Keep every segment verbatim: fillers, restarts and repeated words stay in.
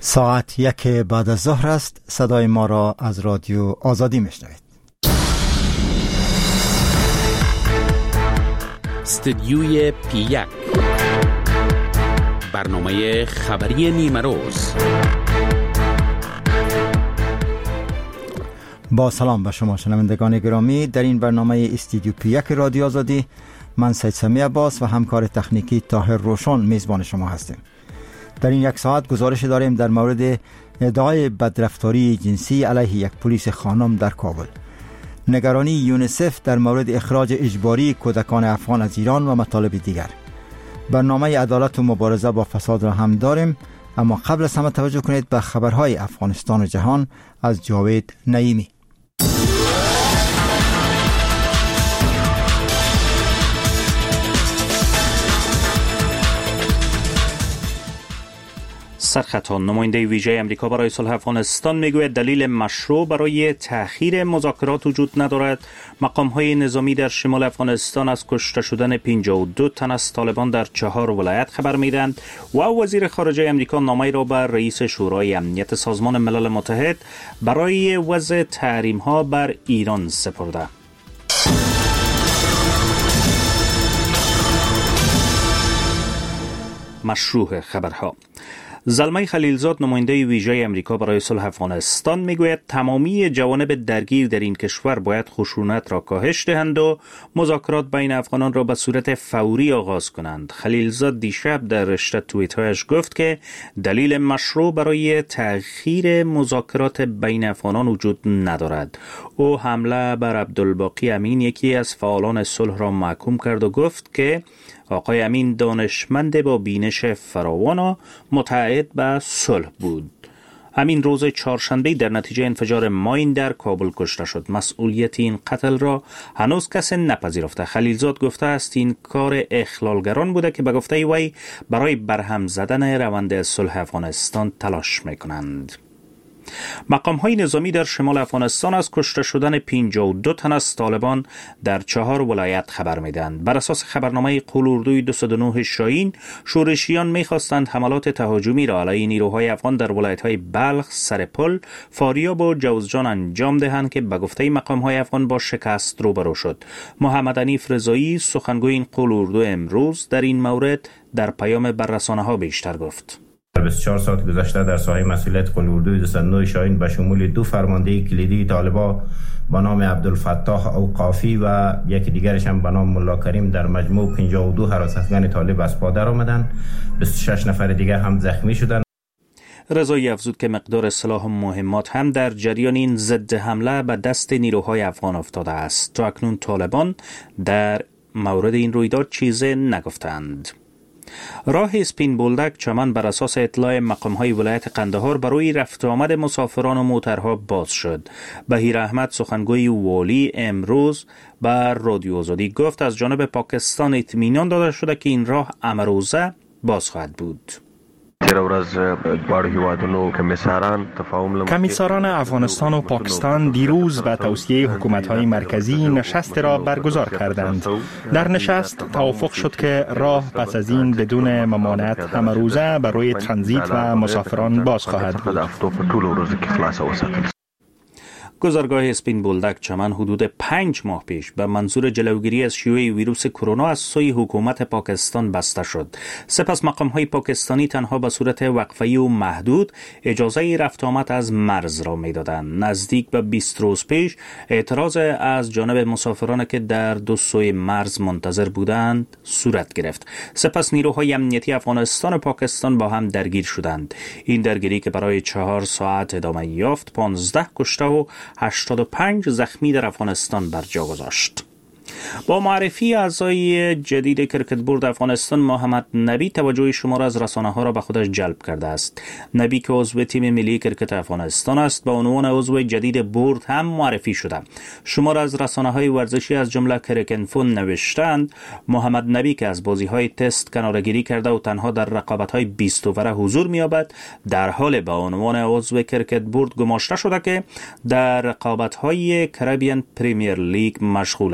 ساعت یک بعد از ظهر است. صدای ما را از رادیو آزادی میشنوید. استدیوی پی یک، برنامه خبری نیمه روز. با سلام به شما شنوندگان گرامی، در این برنامه استدیو پی یک رادیو آزادی من سید سمی عباس و همکار تکنیکی طاهر روشن میزبان شما هستیم. در این یک ساعت گزارش داریم در مورد ادعای بدرفتاری جنسی علیه یک پلیس خانم در کابل، نگرانی یونیسف در مورد اخراج اجباری کودکان افغان از ایران و مطالب دیگر. برنامه عدالت و مبارزه با فساد را هم داریم، اما قبل از همه توجه کنید به خبرهای افغانستان و جهان از جاوید نعیمی. سرخطان نماینده ویژه امریکا برای صلح افغانستان میگوید دلیل مشروع برای تأخیر مذاکرات وجود ندارد. مقام‌های نظامی در شمال افغانستان از کشته شدن پنجاه و دو تن از طالبان در چهار ولایت خبر میدهند و وزیر خارجه امریکا نامه‌ای را به رئیس شورای امنیت سازمان ملل متحد برای وضع تحریم‌ها بر ایران سپرده. مشروع خبرها. زلمه خلیلزاد نماینده ویژه امریکا برای صلح افغانستان میگوید تمامی جوانب درگیر در این کشور باید خشونت را کاهش دهند و مذاکرات بین افغانان را به صورت فوری آغاز کنند. خلیلزاد دیشب در رشته توییت‌هایش گفت که دلیل مشروع برای تأخیر مذاکرات بین افغانان وجود ندارد. او حمله بر عبدالباقی امین، یکی از فعالان صلح، را محکوم کرد و گفت که آقای امین دانشمند با بینش فراوان و متعهد به صلح بود. امین روز چهارشنبه در نتیجه انفجار ماین در کابل کشته شد. مسئولیت این قتل را هنوز کسی نپذیرفته. خلیلزاد گفته است این کار اخلالگران بوده که به گفته وی برای برهم زدن روند صلح افغانستان تلاش میکنند. مقام‌های نظامی در شمال افغانستان از کشته شدن پنجاه و دو تن از طالبان در چهار ولایت خبر میدهند. بر اساس خبرنامه قول-اردوی دویست و نه شاهین، شورشیان می‌خواستند حملات تهاجمی را علیه نیروهای افغان در ولایت‌های بلخ، سرپل، فاریاب و جوزجان انجام دهند که به گفته مقام‌های افغان با شکست روبرو شد. محمد حنیف رضایی، سخنگوی این قول-اردو، امروز در این مورد در پیام بر رسانه‌ها بیشتر گفت. بیست و چهار ساعت گذشته در ساحه مسئولیت قول-اردوی دویست و نه شاهین به شمول دو فرمانده کلیدی طالبان با نام عبدالفتاح اوقافی و یکی دیگرش هم به نام ملا کریم در مجموع پنجاه و دو هراس افغان طالب از پا در آمدند. بیست و شش نفر دیگر هم زخمی شدند. رضایی افزود که مقدار سلاح و مهمات هم در جریان این ضد حمله به دست نیروهای افغان افتاده است. تا اکنون طالبان در مورد این رویداد چیزی نگفتند. راه اسپین بولدک چمن بر اساس اطلاع مقام‌های ولایت قندهار برای رفت و آمد مسافران و موترها باز شد. بهیر احمد، سخنگوی والی، امروز بر رادیو آزادی گفت از جانب پاکستان اطمینان داده شده که این راه امروزه باز خواهد بود. کمیساران افغانستان و پاکستان دیروز به توصیه حکومت‌های مرکزی نشست را برگزار کردند. در نشست توافق شد که راه پس از این بدون ممانعت همه روزه برای ترانزیت و مسافران باز خواهد بود. گذرگاه اسپین بولدک چمن حدود پنج ماه پیش به منظور جلوگیری از شیوع ویروس کرونا از سوی حکومت پاکستان بسته شد. سپس مقام‌های پاکستانی تنها به صورت وقفه‌ای و محدود اجازه رفت آمد از مرز را می‌دادند. نزدیک به بیست روز پیش اعتراض از جانب مسافران که در دو سوی مرز منتظر بودند صورت گرفت. سپس نیروهای امنیتی افغانستان و پاکستان با هم درگیر شدند. این درگیری که برای چهار ساعت ادامه یافت، پانزده کشته و هشتاد و پنج زخمی در افغانستان بر جا گذاشت. با معرفی اعضای جدید کرکت بورد افغانستان، محمد نبی توجه شما را از رسانه‌ها را به خودش جلب کرده است. نبی که عضو تیم ملی کرکت افغانستان است، به عنوان عضو جدید بورد هم معرفی شده. شما را از رسانه‌های ورزشی از جمله کرکنفون نوشتند محمد نبی که از بازی‌های تست کناره‌گیری کرده و تنها در رقابت‌های بیست اوور حضور می‌یابد، در حال به عنوان عضو کرکت بورد گماشته شده که در رقابت‌های کربیان پریمیر لیگ مشغول است.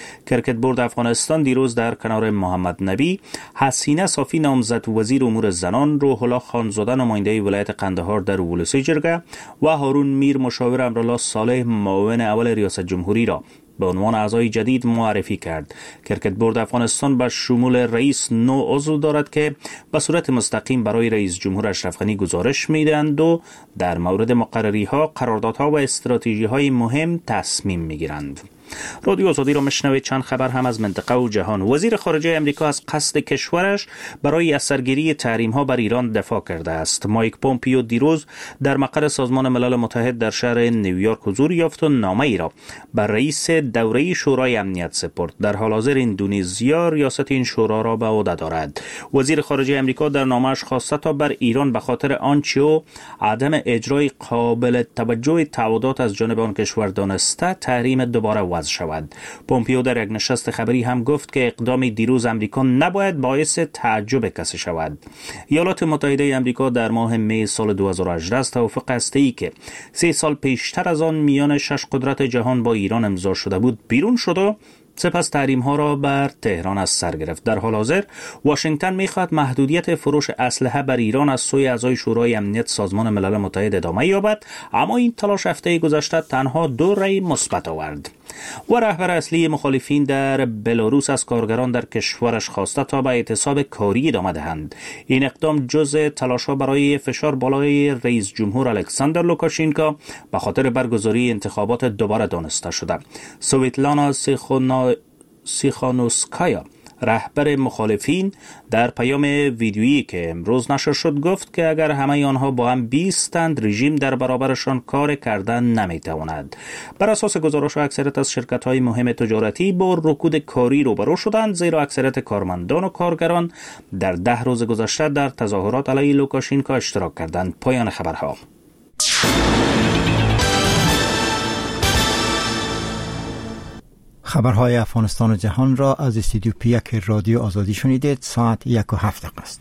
کرکت بورد افغانستان دیروز در کنار محمد نبی، حسینه صافی نامزد وزیر امور زنان، روح الله خانزاده نماینده ولایت قندهار در اولوسی جرگه و هارون میر مشاور امرالله صالح معاون اول ریاست جمهوری را به عنوان اعضای جدید معرفی کرد. کرکت بورد افغانستان به شمول رئیس نو عضو دارد که به صورت مستقیم برای رئیس جمهور اشرف غنی گزارش میدهند و در مورد مقرری ها، قراردادها و استراتژی های مهم تصمیم میگیرند. رادیو آزادی را مشنوید. چند خبر هم از منطقه و جهان. وزیر خارجه امریکا از قصد کشورش برای اثرگیری تحریم ها بر ایران دفاع کرده است. مایک پومپیو دیروز در مقر سازمان ملل متحد در شهر نیویورک حضور یافت و نامه ای را بر رئیس دوره شورای امنیت سپرد. در حال حاضر اندونزیا ریاست این شورا را به عهده دارد. وزیر خارجه امریکا در نامه‌اش خواسته تا بر ایران به خاطر آنچه او عدم اجرای قابل توجه تعهدات از جانب آن کشور دانسته تحریم دوباره وضع شود. پومپیو در یک نشست خبری هم گفت که اقدام دیروز امریکا نباید باعث تعجب کسی شود. ایالات متحده امریکا در ماه می سال دو هزار و هجده از توافق هسته‌ای که سه سال پیشتر از آن میان شش قدرت جهان با ایران امضا شده بود بیرون شد و سپس تحریم ها را بر تهران از سر گرفت. در حال حاضر واشنگتن میخواهد محدودیت فروش اسلحه بر ایران از سوی اعضای شورای امنیت سازمان ملل متحد ادامه یابد، اما این تلاش هفته گذشته تنها دو رأی مثبت آورد. و رهبر اصلی مخالفین در بلاروس از کارگران در کشورش خواسته تا به اعتصاب کاری ادامه دهند. این اقدام جزء تلاش‌ها برای فشار بالای رئیس جمهور الکساندر لوکاشینکا به خاطر برگزاری انتخابات دوباره دانسته شده. سویتلانا سیخونا سیخانوسکایا، رهبر مخالفین، در پیام ویدیویی که امروز نشر شد گفت که اگر همه آنها با هم بیستند رژیم در برابرشان کار کردن نمیتواند. بر اساس گزارش اکثریت از شرکت‌های مهم تجارتی با رکود کاری روبرو شدند، زیرا اکثریت کارمندان و کارگران در ده روز گذشته در تظاهرات علیه لوکاشینکا اشتراک کردند. پایان خبرها. خبرهای افغانستان و جهان را از استودیو پی یک رادیو آزادی شنیدید. ساعت یک و هفت دقیقه است.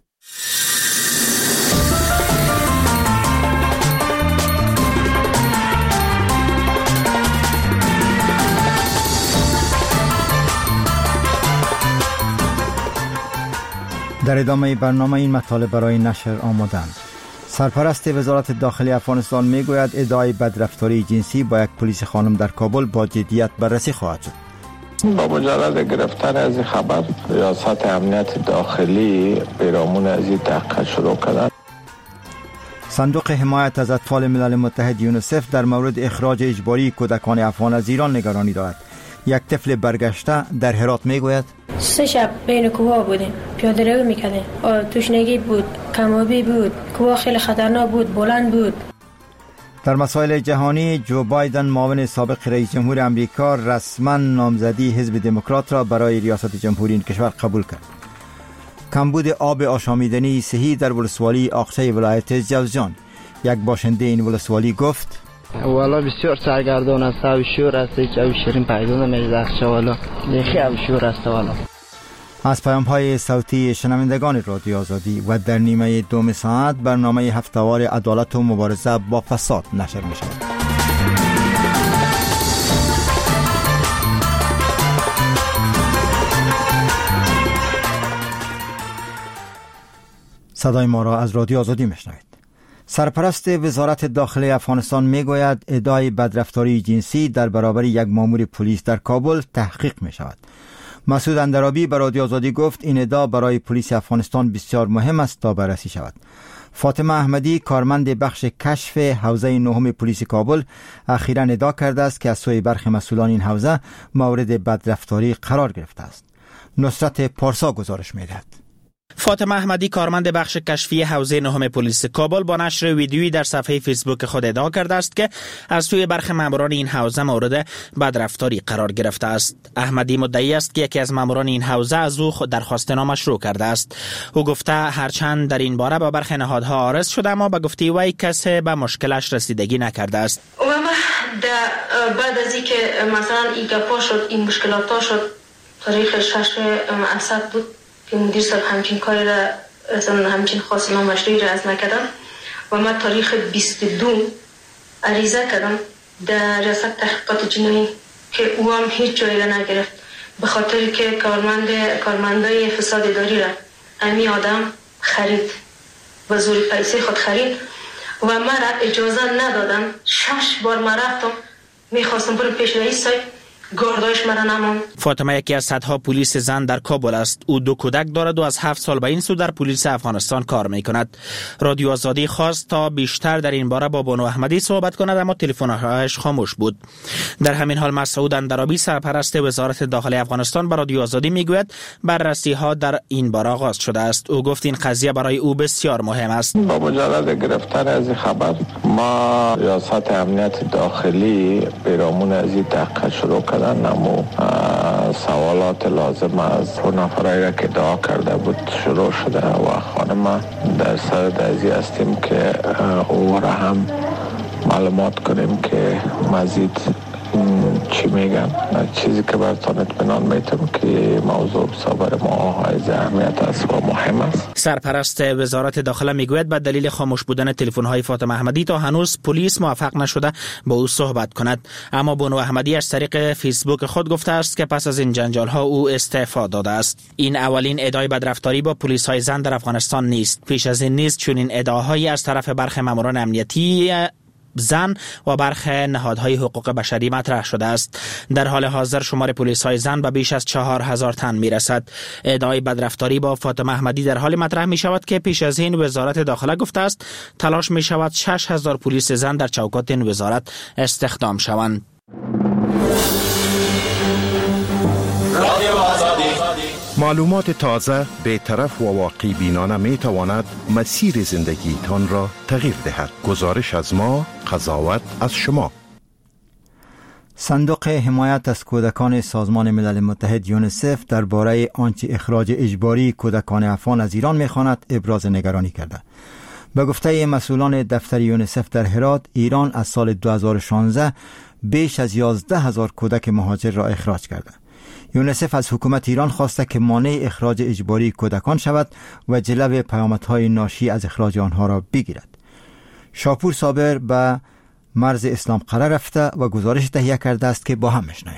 در ادامه برنامه این مطالب برای نشر آمادند. سرپرست وزارت داخلی افغانستان میگوید ادعای بدرفتاری جنسی با یک پلیس خانم در کابل با جدیت بررسی خواهد شد. با مجرد گرفتن از این خبر ریاست امنیت داخلی پیرامون از این تحقیق شروع کرد. صندوق حمایت از اطفال ملل متحد یونیسف در مورد اخراج اجباری کودکان افغان از ایران نگرانی دارد. یک طفل برگشته در هرات میگوید سه شب بین کوه بودیم، پیاده روی میکردیم، تشنگی بود، کم‌آبی بود، کوه خیلی خطرناک بود، بلند بود. در مسائل جهانی، جو بایدن معاون سابق رئیس جمهور امریکا رسما نامزدی حزب دموکرات را برای ریاست جمهوری این کشور قبول کرد. کمبود آب آشامیدنی صحی در ولسوالی آقچه ولایت جوزجان. یک باشنده این ولسوالی گفت والا بسیار سرگردان است، او شور است، هیچ او شیرین پیدا نمیشه اخشا والا لیخی او شور است والا. از پیام های صوتی شنوندگان رادیو آزادی و در نیمه دوم ساعت برنامه هفته‌وار عدالت و مبارزه با فساد نشر می شود. صدای ما را از رادیو آزادی میشنوید. سرپرست وزارت داخلی افغانستان میگوید ادعای بدرفتاری جنسی در برابر یک مامور پلیس در کابل تحقیق می شود. مسعود اندرابی به رادیو آزادی گفت این ادعا برای پلیس افغانستان بسیار مهم است تا بررسی شود. فاطمه احمدی، کارمند بخش کشف حوزه نهم پلیس کابل، اخیراً ادعا کرده است که از سوی برخی مسئولان این حوزه مورد بدرفتاری قرار گرفته است. نصرت پارسا گزارش می‌دهد. فاطمه احمدی، کارمند بخش کشفی حوزه نهم پلیس کابل، با نشر ویدیویی در صفحه فیسبوک خود ادعا کرده است که از سوی برخی ماموران این حوزه مورد بدرفتاری قرار گرفته است. احمدی مدعی است که یکی از ماموران این حوزه از او درخواست نامه شروع کرده است. او گفته هرچند در این باره با برخی نهادها عارض شده اما به گفته وی کسی به مشکلش رسیدگی نکرده است. و ما بعد از اینکه مثلا این گپا شد، این مشکلات ها شد، تاریخ شش اسد بود که مدیر صاحب همچین کاری را اصلا همچین خاص نامشروعی را از نکردم و من تاریخ بیست و دو عریضه کردم در ریاست تحقیقات جنایی که او هم هیچ جایی را نگرفت، به خاطر که کارمند کارمندای فساد اداری را امی آدم خرید، به زور پیسه خود خرید و من را اجازه ندادن. شش بار من رفتم میخواستم برم پیش رئیس صاحب، گارداش مرا نماند. فاطمه یکی از صدها پلیس زن در کابل است. او دو کودک دارد و از هفت سال به این سو در پلیس افغانستان کار می کند. رادیو آزادی خواست تا بیشتر در این باره با بانو احمدی صحبت کند، اما تلفن‌هایش خاموش بود. در همین حال مسعود اندرابی سرپرست وزارت داخلی افغانستان به رادیو آزادی میگوید بررسی ها در این باره آغاز شده است. او گفت این قضیه برای او بسیار مهم است. با مجرد گرفتن از این خبر ما ریاست امنیت داخلی پیرامون از این تحقیق شروع کردن، نمو سوالات لازم از دو نفرایی را که ادعا کرده بود شروع شده و خانم در سر دزی هستیم که او را هم معلومات کنیم که مزید چی میگن. چیزی که براتون اطمینان میتونم که موضوع بسابر ما های اهمیت است و مهم است. سرپرست وزارت داخله میگوید به دلیل خاموش بودن تلفن های فاطمه احمدی تا هنوز پلیس موفق نشده با او صحبت کند، اما بانو احمدی از طریق فیسبوک خود گفته است که پس از این جنجال ها او استعفا داده است. این اولین ادعای بدرفتاری با پلیس های زن در افغانستان نیست. پیش از این نیز چنین ادعاهایی از طرف برخی ماموران امنیتی زن و برخی نهادهای حقوق بشری مطرح شده است. در حال حاضر شمار پلیس‌های زن به بیش از چهار هزار تن میرسد. ادعای بدرفتاری با فاطمه احمدی در حال مطرح می شود که پیش از این وزارت داخله گفته است تلاش می شود شش هزار پلیس زن در چوکات این وزارت استخدام شوند. معلومات تازه، بی‌طرف و واقعی بینانه می تواند مسیر زندگی تان را تغییر دهد. گزارش از ما، قضاوت از شما. صندوق حمایت از کودکان سازمان ملل متحد یونیسف درباره آنچه اخراج اجباری کودکان افغان از ایران می‌خواند ابراز نگرانی کرده. به گفته مسئولان دفتر یونیسف در هرات، ایران از سال دو هزار و شانزده بیش از یازده هزار کودک مهاجر را اخراج کرده. یونیسف از حکومت ایران خواسته که مانع اخراج اجباری کودکان شود و جلو پیامدهای ناشی از اخراج آنها را بگیرد. شاپور صابر به مرز اسلام قرار رفته و گزارش تهیه کرده است که با هم میشنویم.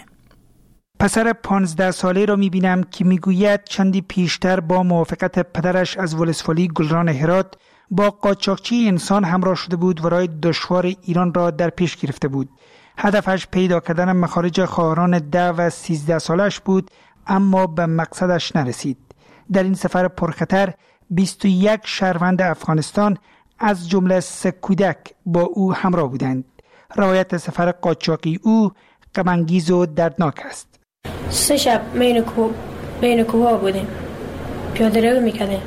پسر پانزده ساله را میبینم که میگوید چندی پیشتر با موافقت پدرش از ولسوالی گلران هرات با قاچاقچی انسان همراه شده بود و راه دشوار ایران را در پیش گرفته بود. هدفش پیدا کردن مخارج خواهران ده و سیزده سالش بود، اما به مقصدش نرسید. در این سفر پرخطر بیست و یک شهروند افغانستان از جمله سه کودک با او همراه بودند. روایت سفر قاچاقی او غم‌انگیز و دردناک است. سه شب بین کو بین کوها بودیم، پیاده رو میکردیم.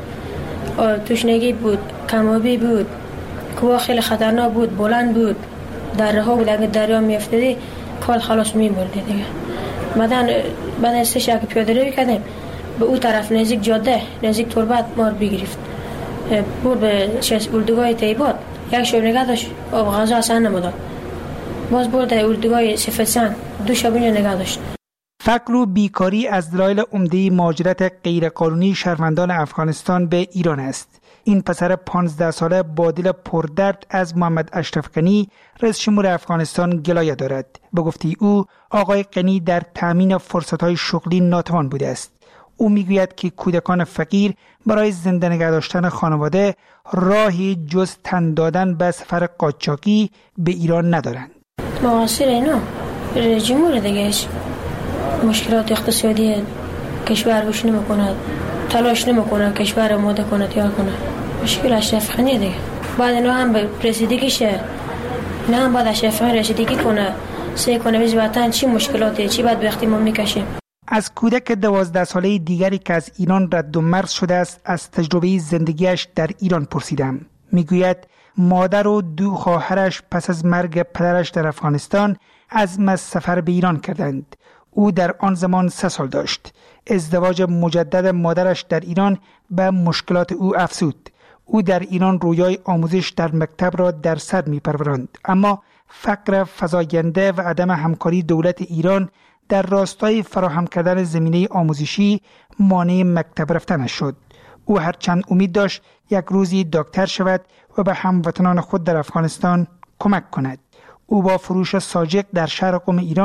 تشنگی بود، کمابی بود، کوها خیلی خطرناک بود، بلند بود، دره ها بود، اگه دریا میافتادی کال خلاص میبردی دیگه. بعدن بعد سه شب پیاده رو میکردیم به اون طرف نزدیک جاده، نزدیک تربت ما رو بگرفت، برد به اردوگاه طیبات. یک شب نگه داشت، آب غذا اصلا نمیداد. باز برد اردوگاه سفرسان، دو شب اینجا نگه داشت. فقر و بیکاری از دلایل عمده مهاجرت غیرقانونی شهروندان افغانستان به ایران است. این پسر پانزده ساله با دل پردرد از محمد اشرف غنی رئیس جمهور افغانستان گلایه دارد. به گفته او، آقای غنی در تامین فرصت‌های شغلی ناتوان بوده است. او میگوید که کودکان فقیر برای زنده نگه داشتن خانواده راهی جز تن دادن به سفر قاچاقی به ایران ندارند. مقصر اینا رئیس جمهور دیگه مشکلات اقتصادی کشور روش نمی‌کند، تلاش نمی‌کنه کشور آماده کنه تیار کنه. مشکل اشرف غنی دیگه. بعد اینا هم به رسیدگی شه، نه هم باید اشرف غنی رسیدگی کنه، سعی کنه از وطن چی مشکلاتی چی بعد وقتی ما میکشیم. از کودک دوازده ساله دیگری که از ایران رد و مرز شده است از تجربه زندگیش در ایران پرسیدم. میگوید مادر و دو خواهرش پس از مرگ پدرش در افغانستان عزم از سفر به ایران کردند. او در آن زمان سه سال داشت. ازدواج مجدد مادرش در ایران به مشکلات او افزود. او در ایران رویای آموزش در مکتب را در سر می پروراند، اما فقر فزاینده و عدم همکاری دولت ایران در راستای فراهم کردن زمینه آموزشی مانع مکتب رفتنش شد. او هرچند امید داشت یک روزی دکتر شود و به هموطنان خود در افغانستان کمک کند. او با فروش ساجق در شهر قم ایران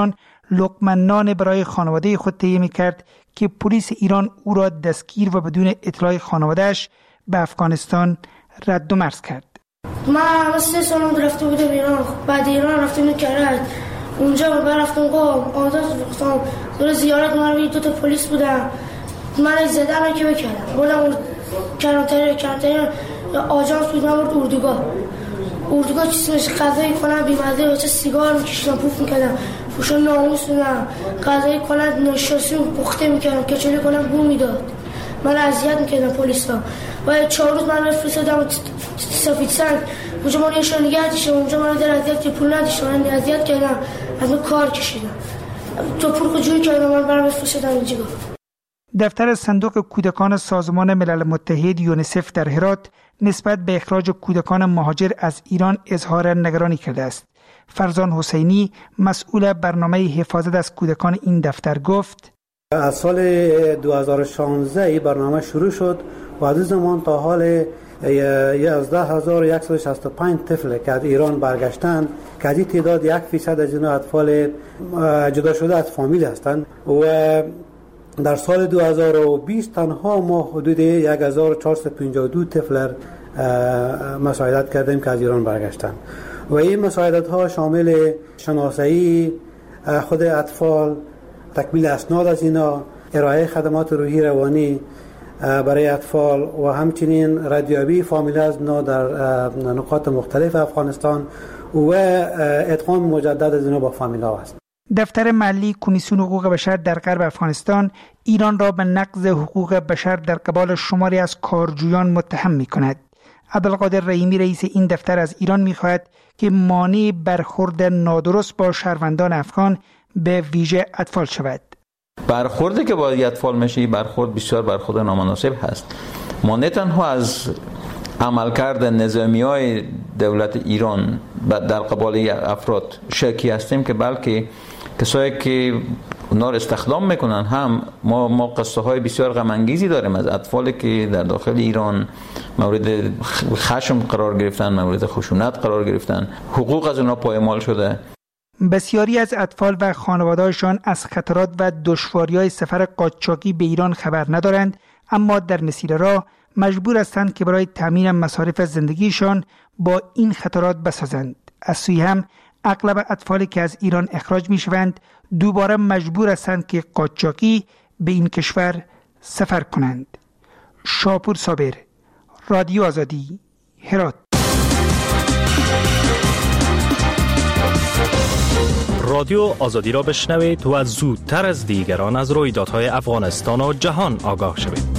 لقمه نان برای خانواده خود تهیه می‌کرد که پلیس ایران او را دستگیر و بدون اطلاع خانواده‌اش به افغانستان رد و مرز کرد. من سه سال رفته بودم ایران، بعد ایران رفتم کرج، اونجا بعد رفتم قم، آزاد رفتم دور زیارت من دو تا پلیس بودن، من زدن که بکردم بودم کرانتین کرانتین آژانس بود، من برد اردوگاه اردوگاه چیزی غذایی کنم بیمزه بچه سیگار میکشیدم پوف میکردم پوشم ناموس بودم غذایی کنم نشاستی پخته میکردم کچولی کنم بو میداد من اذیت میکردم پلیسا و چهار روز من فرستادم سفید سنگ اونجا من نشون نگه داشتم اونجا من در اذیت که پول نداشتم من اذیت کردم از من کار کشیدم تو پول کجوری کردم من برام فرستادم اینجا. دفتر صندوق کودکان سازمان ملل متحد یونیسف در هرات نسبت به اخراج کودکان مهاجر از ایران اظهار نگرانی کرده است. فرزان حسینی مسئول برنامه حفاظت از کودکان این دفتر گفت از سال دو هزار و شانزده این برنامه شروع شد و از زمان تا حال یازده هزار و صد و شصت و پنج طفل که از ایران برگشتند که از این تعداد یک فیصد از اینها اطفال جدا شده از فامیل هستند و در سال دو هزار و بیست تنها ما حدود یک هزار و چهارصد و پنجاه و دو طفل مساعدت کردیم که از ایران برگشتند و این مساعدت ها شامل شناسایی خود اطفال، تکمیل اسناد از اینا، ارائه خدمات روحی روانی برای اطفال و همچنین ردیابی فامیل از اینا در نقاط مختلف افغانستان و ادغام مجدد از اینا با فامیل ها است. دفتر محلی کمیسیون حقوق بشر در غرب افغانستان ایران را به نقض حقوق بشر در قبال شماری از کارجویان متهم می کند. عبدالقادر رحیمی رئیس این دفتر از ایران می خواهد که مانع برخورد نادرست با شهروندان افغان به ویژه اطفال شود. برخوردی که با اطفال میشه برخورد بسیار برخورد نامناسب هست. ما نه تنها از عملکرد نظامیای دولت ایران در قبال افراد شکی هستیم که بلکه کسایی که اونا رو استخدام میکنن هم ما ما قصه های بسیار غم انگیزی داریم از اطفالی که در داخل ایران مورد خشم قرار گرفتن، مورد خشونت قرار گرفتن، حقوق از اونا پایمال شده. بسیاری از اطفال و خانواده‌هاشان از خطرات و دشواری‌های سفر قاچاقی به ایران خبر ندارند، اما در مسیر راه مجبور هستند که برای تامین مصارف زندگیشان با این خطرات بسازند. از سوی هم اغلب اطفالی که از ایران اخراج می‌شوند دوباره مجبور هستند که قاچاقی به این کشور سفر کنند. شاپور صابر، رادیو آزادی، هرات. رادیو آزادی را بشنوید و زودتر از دیگران از رویدادهای افغانستان و جهان آگاه شوید.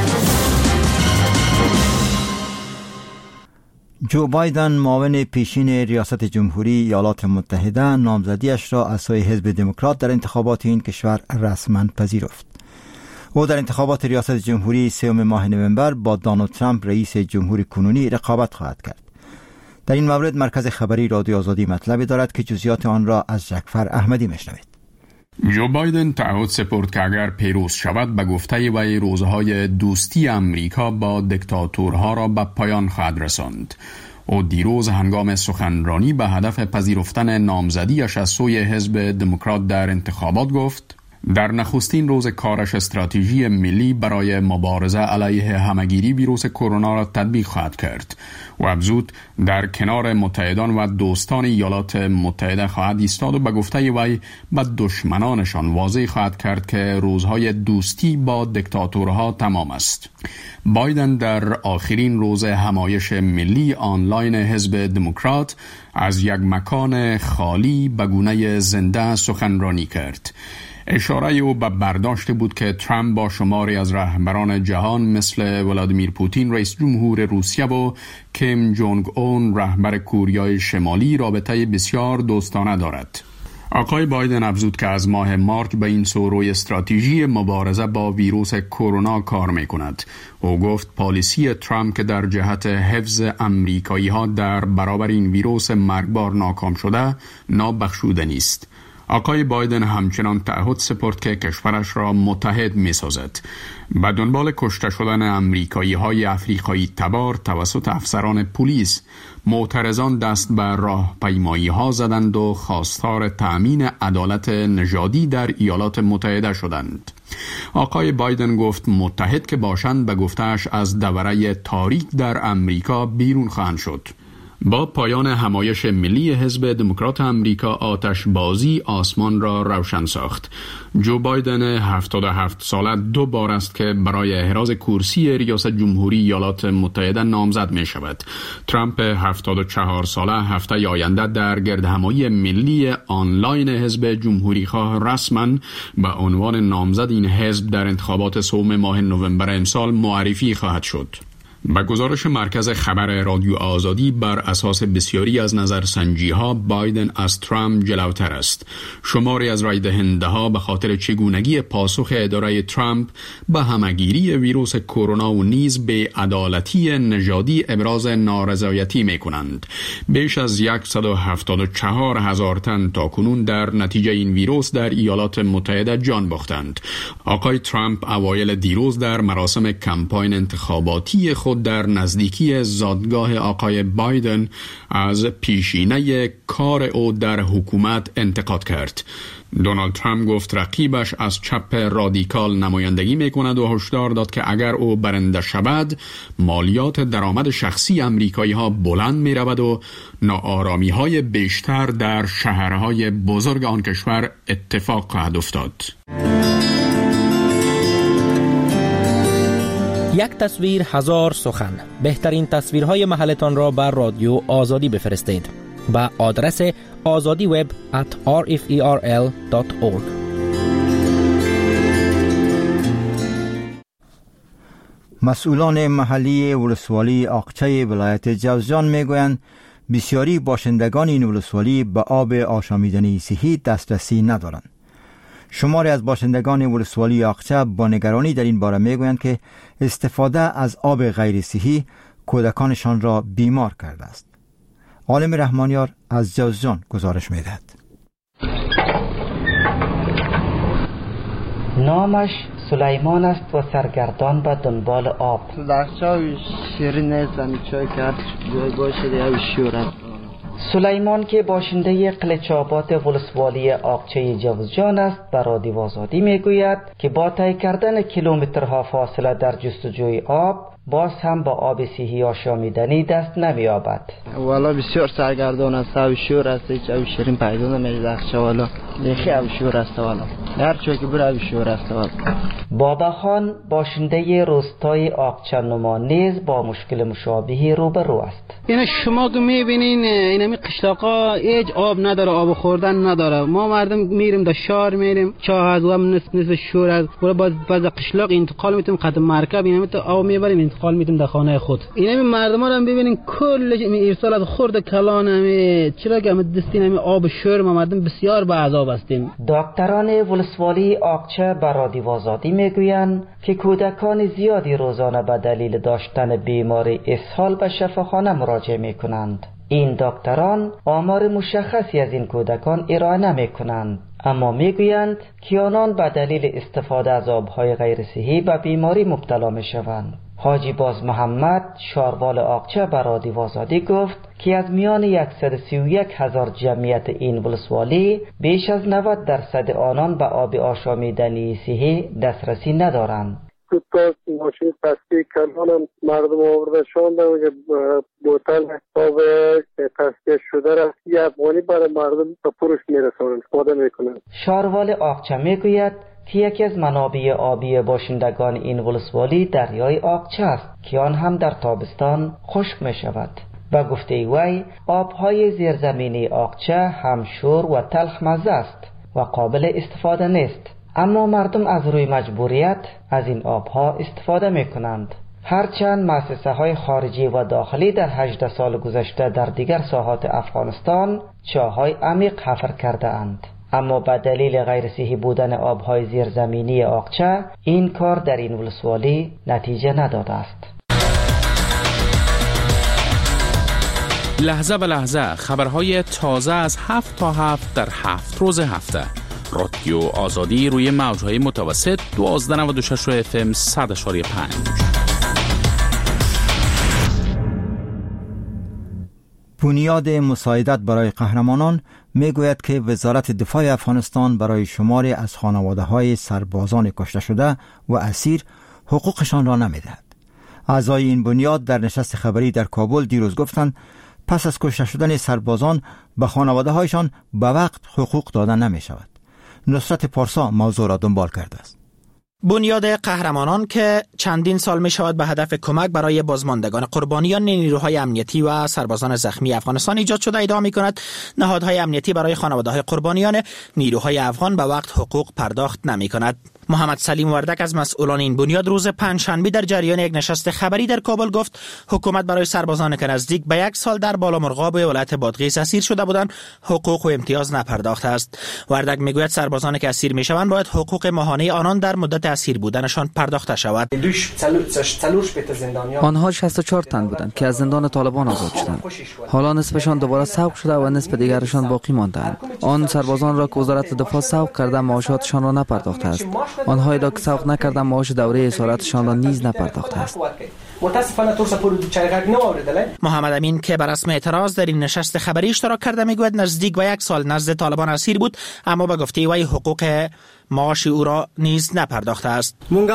جو بایدن معاون پیشین ریاست جمهوری ایالات متحده نامزدیش را از سوی حزب دموکرات در انتخابات این کشور رسما پذیرفت. او در انتخابات ریاست جمهوری سوم ماه نوامبر با دونالد ترامپ رئیس جمهوری کنونی رقابت خواهد کرد. در این مورد مرکز خبری رادیو آزادی مطلبی دارد که جزئیات آن را از جعفر احمدی میشنوید. جو بایدن تعهد سپرد که اگر پیروز شود به گفته وی روزهای دوستی امریکا با دیکتاتورها را به پایان خواهد رساند. او دیروز هنگام سخنرانی به هدف پذیرفتن نامزدیش از سوی حزب دموکرات در انتخابات گفت در نخستین روز کارش استراتژی ملی برای مبارزه علیه همهگیری ویروس کرونا را تطبیق خواهد کرد و افزود در کنار متحدان و دوستان ایالات متحده خواهد ایستاد و به گفته وی به دشمنانشان واضح خواهد کرد که روزهای دوستی با دیکتاتورها تمام است. بایدن در آخرین روز همایش ملی آنلاین حزب دموکرات از یک مکان خالی به گونه زنده سخنرانی کرد. اشاره او به برداشت بود که ترامپ با شماری از رهبران جهان مثل ولادیمیر پوتین رئیس جمهور روسیه و کیم جونگ اون رهبر کوریای شمالی رابطه بسیار دوستانه دارد. آقای بایدن افزود که از ماه مارچ به این سوروی استراتژی مبارزه با ویروس کرونا کار می کند. او گفت پالیسی ترامپ که در جهت حفظ امریکایی ها در برابر این ویروس مرگبار ناکام شده نابخشودنی است. آقای بایدن همچنان تعهد سپرد که کشورش را متحد می سازد. به دنبال کشته شدن امریکایی های افریقایی تبار توسط افسران پلیس، معترضان دست به راهپیمایی ها زدند و خواستار تأمین عدالت نژادی در ایالات متحده شدند. آقای بایدن گفت متحد که باشند به گفته‌اش از دوره تاریک در امریکا بیرون خواهند شد. با پایان همایش ملی حزب دموکرات امریکا آتش بازی آسمان را روشن ساخت. جو بایدن هفتاد و هفت ساله دو بار است که برای احراز کرسی ریاست جمهوری ایالات متحده نامزد می شود. ترامپ هفتاد و چهار ساله هفته آینده در گردهمایی ملی آنلاین حزب جمهوری خواه رسما به عنوان نامزد این حزب در انتخابات سوم ماه نوامبر امسال معرفی خواهد شد. با گزارش مرکز خبر رادیو آزادی، بر اساس بسیاری از نظرسنجی ها بایدن از ترامپ جلوتر است. شماری از رای دهنده ها به خاطر چگونگی پاسخ اداره ترامپ به همگیری ویروس کرونا و نیز به عدالتی نژادی ابراز نارضایتی می کنند. بیش از صد و هفتاد و چهار هزار تن تاکنون در نتیجه این ویروس در ایالات متحده جان باختند. آقای ترامپ اوایل دیروز در مراسم کمپاین انتخاباتی خود در نزدیکی زادگاه آقای بایدن از پیشینه کار او در حکومت انتقاد کرد. دونالد ترامپ گفت رقیبش از چپ رادیکال نمایندگی میکند و هشدار داد که اگر او برنده شود مالیات درآمد شخصی امریکایی ها بلند می رود و ناآرامی های بیشتر در شهرهای بزرگ آن کشور اتفاق خواهد افتاد. یک تصویر هزار سخن. بهترین تصویرهای محلتان را بر رادیو آزادی بفرستید با آدرس آزادی وب ات آر اف ای آر ال دات اورگ. مسئولان محلی ولسوالی آقچه ولایت جوزجان میگویند بسیاری باشندگان این ولسوالی به آب آشامیدنی صحی دسترسی ندارند. شماری از باشندگان ولسوالی آقچه با نگرانی در این باره میگویند که استفاده از آب غیر صحی کودکانشان را بیمار کرده است. عالم رحمانیار از جوزجان گزارش میدهد. نامش سلیمان است و سرگردان به دنبال آب. لحچه شیرین نیستن چای کرد جای باشه دیگه شور است. سلیمان که باشنده قلچابات ولسوالی آقچه جوزجان است به رادیو آزادی میگوید که با طی کردن کیلومترها فاصله در جستجوی آب باز هم با آب صحی آشامیدنی دست نمی‌یابد. والا بسیار سرگردان است و شور است، هیچ آب شیرین پیدا نمی‌دهد. والا دیگه آب شور است والا. هر چیزی که بر آب شور است والا. بابا خان باشنده روستای آقچه نما نیز با مشکل مشابهی روبرو است. یعنی شما که می‌بینین اینمی قشلاقا هیچ آب نداره، آب خوردن نداره. ما مردم میریم در شهر میریم، چاه از و نصف نصف شور است. ولی باز باز قشلاق انتقال میتیم قدم مرکب اینمی تو آب میبریم انتقال میتیم در خانه خود. اینمی مردم رو هم ببینین کلش ارسال از خورد کلان همی چرا که دستین همی آب شور ما مردم بسیار به عذاب هستیم. دکتران ولسوالی آقچه به رادیو آزادی میگویند که کودکان زیادی روزانه به دلیل داشتن بیماری اسهال به شفاخانه مراجعه میکنند. این دکتران آمار مشخصی از این کودکان ارائه نمی کنند، اما می گویند که آنان به دلیل استفاده از آبهای غیر صحی به بیماری مبتلا می شوند. حاجی باز محمد شاروال آقچه به رادیو آزادی گفت که از میان صد و سی و یک هزار جمعیت این ولسوالی بیش از نود درصد آنان به آب آشامیدنی صحی دسترسی ندارند. تو تا ماشین تصفیه کردن مردم آورده شوندن و بوتل آب تصفیه شده را یه افغانی برای مردم تا پروش میرسونن استفاده میکنن. شاروال آقچه میگوید که یکی از منابع آبی باشندگان این ولسوالی دریای آقچه است که آن هم در تابستان خشک می شود. و گفته وی آبهای زیرزمینی آقچه هم شور و تلخ مزه است و قابل استفاده نیست، اما مردم از روی مجبوریت از این آبها استفاده می کنند. هرچند مؤسسه های خارجی و داخلی در هجده سال گذشته در دیگر ساحات افغانستان چاهای عمیق حفر کرده اند، اما به دلیل غیر صحی بودن آبهای زیرزمینی آقچه این کار در این ولسوالی نتیجه نداده است. لحظه به لحظه خبرهای تازه از هفت تا هفت در هفت روز هفته. رادیو آزادی روی موجهای متوسط دوازده نود و شش اف ام صد و پنج. بنیاد مساعدت برای قهرمانان میگوید که وزارت دفاع افغانستان برای شماری از خانواده‌های سربازان کشته شده و اسیر حقوقشان را نمیدهد. اعضای این بنیاد در نشست خبری در کابل دیروز گفتند پس از کشته شدن سربازان به خانواده‌هایشان به وقت حقوق داده نمی شود. نصرت پارسا موضوع را دنبال کرده است. بنیاد قهرمانان که چندین سال می شود به هدف کمک برای بازماندگان قربانیان نیروهای امنیتی و سربازان زخمی افغانستان ایجاد شده ادعا می کند نهادهای امنیتی برای خانواده‌های قربانیان نیروهای افغان به وقت حقوق پرداخت نمی کند. محمد سلیم وردک از مسئولان این بنیاد روز پنجشنبه در جریان یک نشست خبری در کابل گفت حکومت برای سربازان که نزدیک به یک سال در بالامرغاب ولایت بادغیس اسیر شده بودند حقوق و امتیاز نپرداخته است. وردک میگوید سربازان که اسیر میشوند باید حقوق ماهانه آنان در مدت اسیر بودنشان پرداخته شود. آنها شصت و چهار تن بودند که از زندان طالبان آزاد شدند. حالا نصفشان دوباره سوق شده و نصف دیگرشان باقی ماندند. آن سربازان را که وزارت دفاع سوق کرده معاشاتشان را نپرداخته است. آنها ادعا که سوق نکردن معاش دوره اسارتشان را نیز نپرداخته است. محمد امین که بر رسم اعتراض در این نشست خبری اشتراک کرده میگوید نزدیک به یک سال نزد طالبان اسیر بود اما به گفته وی حقوق معاش او را نیز نپرداخته است.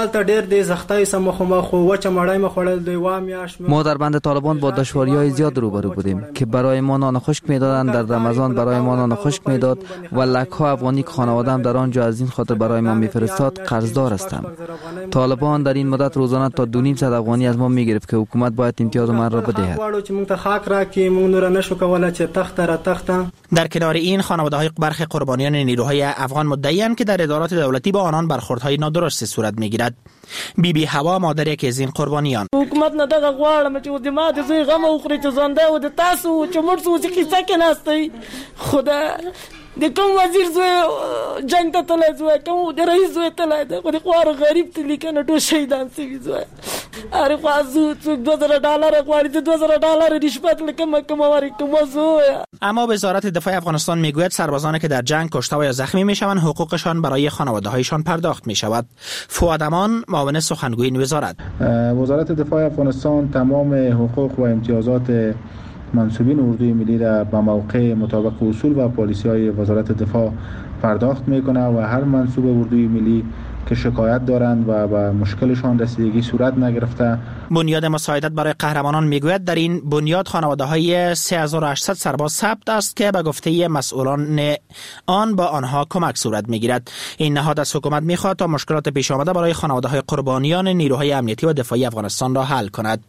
ما در بند طالبان با دشواری‌های زیاد روبرو بودیم که برای ما نان خشک میدادند، در رمضان برای ما نان خشک میداد و لک‌ها افغانی که خانواده‌ام در آنجا از این خاطر برای ما میفرستاد قرضدار هستم. طالبان در این مدت روزانه تا دو نیم صد افغانی از ما میگرفت که حکومت باید امتیاز من را بدهد. در کنار این خانواده‌های برخی قربانیان نیروهای افغان مدعی‌اند که در ادارات دولتی با آنان برخوردهای نادرستی صورت میگیرد. بی بی هوا مادر یکی از این قربانیان: حکومت نه دغه غواړم چې د ما د زوی غم وخوري چې زنده و د تاسو چې مړ سو چې کیسه کې ناستئ خدا د کوم وزیر زوی جنگ ته تللی زوی کوم د رئیس زوی تللی دی خو د خوار غریب تللی کنه ټول شهیدان سوي زوی هر خوا زو څوک دوه زره ډالره غواړي د دوه زره ډالره رشوت له کومه کومه ورکومه زوی. اما وزارت دفاع افغانستان میگوید سربازانی که در جنگ کشته و یا زخمی میشوند حقوقشان برای خانواده‌هایشان پرداخت میشود. فؤاد امان معاون سخنگوی این وزارت: وزارت دفاع افغانستان تمام حقوق و امتیازات منصوبین اردوی ملی را به موقع مطابق اصول و پالیسی‌های وزارت دفاع پرداخت میکنه و هر منصوب اردوی ملی که شکایت دارند و به مشکلشان رسیدگی صورت نگرفته. بنیاد مساعدت برای قهرمانان میگوید در این بنیاد خانواده‌های سه هزار و هشتصد سرباز ثبت است که به گفته مسئولان آن با آنها کمک صورت میگیرد. این نهاد از حکومت میخواهد تا مشکلات پیش آمده برای خانواده‌های قربانیان نیروهای امنیتی و دفاعی افغانستان را حل کند.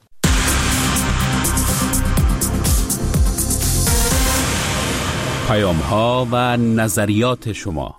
پیام ها و نظریات شما.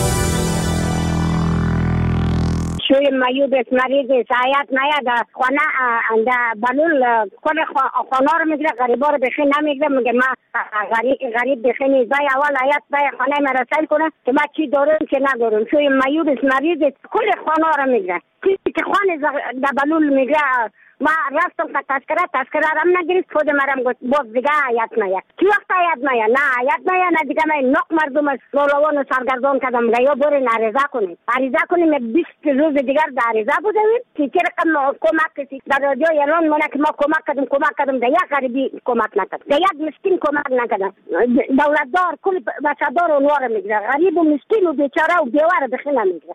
شوی مایوب مریض سایت نیاد خانه انده بلول کل خانه رو میگیره غریبا رو بخی نمیگیره میگه ما غریب غریب بخی نیزای اول آیت بای خانه مرسل کنه که ما چی دارم که ندارم. شوی مایوب مریض کل خانه رو میگیره که خانه بلول میگیره. ما رفتم که تذکره تذکره رم نگیرید خود مرم گفت باز دیگه آیت نیا کی وقت آیت نیا نه آیت نیا نه دیگه من نق مردم لولوان و سرگردان کردم میگه یا برین عریضه کنید عریضه کنیم بیست روز دیگر در عریضه بودیم که چه رقم کمک کسی در رادیو اعلان مونه که ما کمک کردیم کمک کردیم در یک غریبی کمک نکرد در یک مسکین کمک نکرد دولتدار کل بچه‌دار اونوار میگیره غریب و مسکین و بیچاره و بیوار بخی نمیگیره.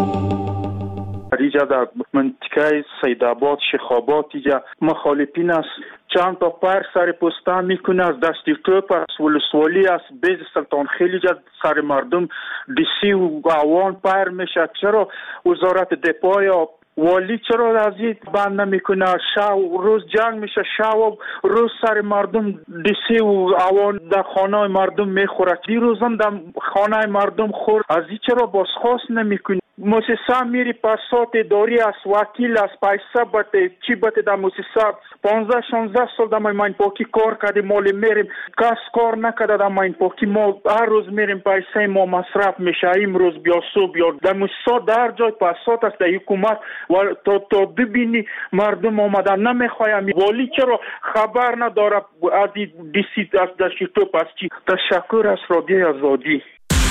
اینجا در منطقه سیدآباد شیخ‌آباد اینجا مخالفین است چند تا پر سر پوستان میکنه از دستی توپ از ولسوالی از بیز سلطان خیلی جا سر مردم دیسی و آوان پر میشه. چرا وزارت دفاع یا والی چرا از این بند نمیکنه؟ شب روز جنگ میشه شب روز سر مردم دیسی و آوان در خانه مردم میخوره. دیروزم در خانه مردم خورد. از این چرا بازخواست نمیکنه؟ موسسا میری پاسات داری از وکیل از پیسه بته چی بته در موسسا پانزده شانزده سال در ماین پاکی کار کردیم مالی میریم کس کار نکرده در ماین پاکی ما هر روز میریم پیسه ما مصرف میشه. امروز بیا صبح بیا در موسسا در جای پاسات است در حکومت و تا تا ببینی مردم آمدن نمیخوایم والی چرا خبر نداره از دیسی از دشتی تو پس چی. تشکر از رادیو آزادی.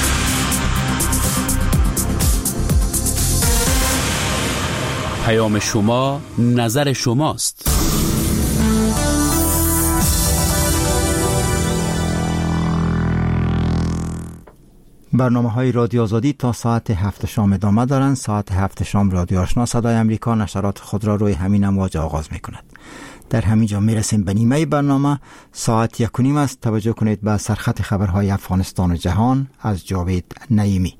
پیام شما نظر شماست. برنامه های رادیو آزادی تا ساعت هفت شام ادامه دارند. ساعت هفت شام رادیو آشنا صدای امریکا نشرات خود را روی همین امواج آغاز می کند. در همین جا می رسیم به نیمه برنامه. ساعت یک و نیم است. توجه کنید به سرخط خبرهای افغانستان و جهان از جاوید نعیمی.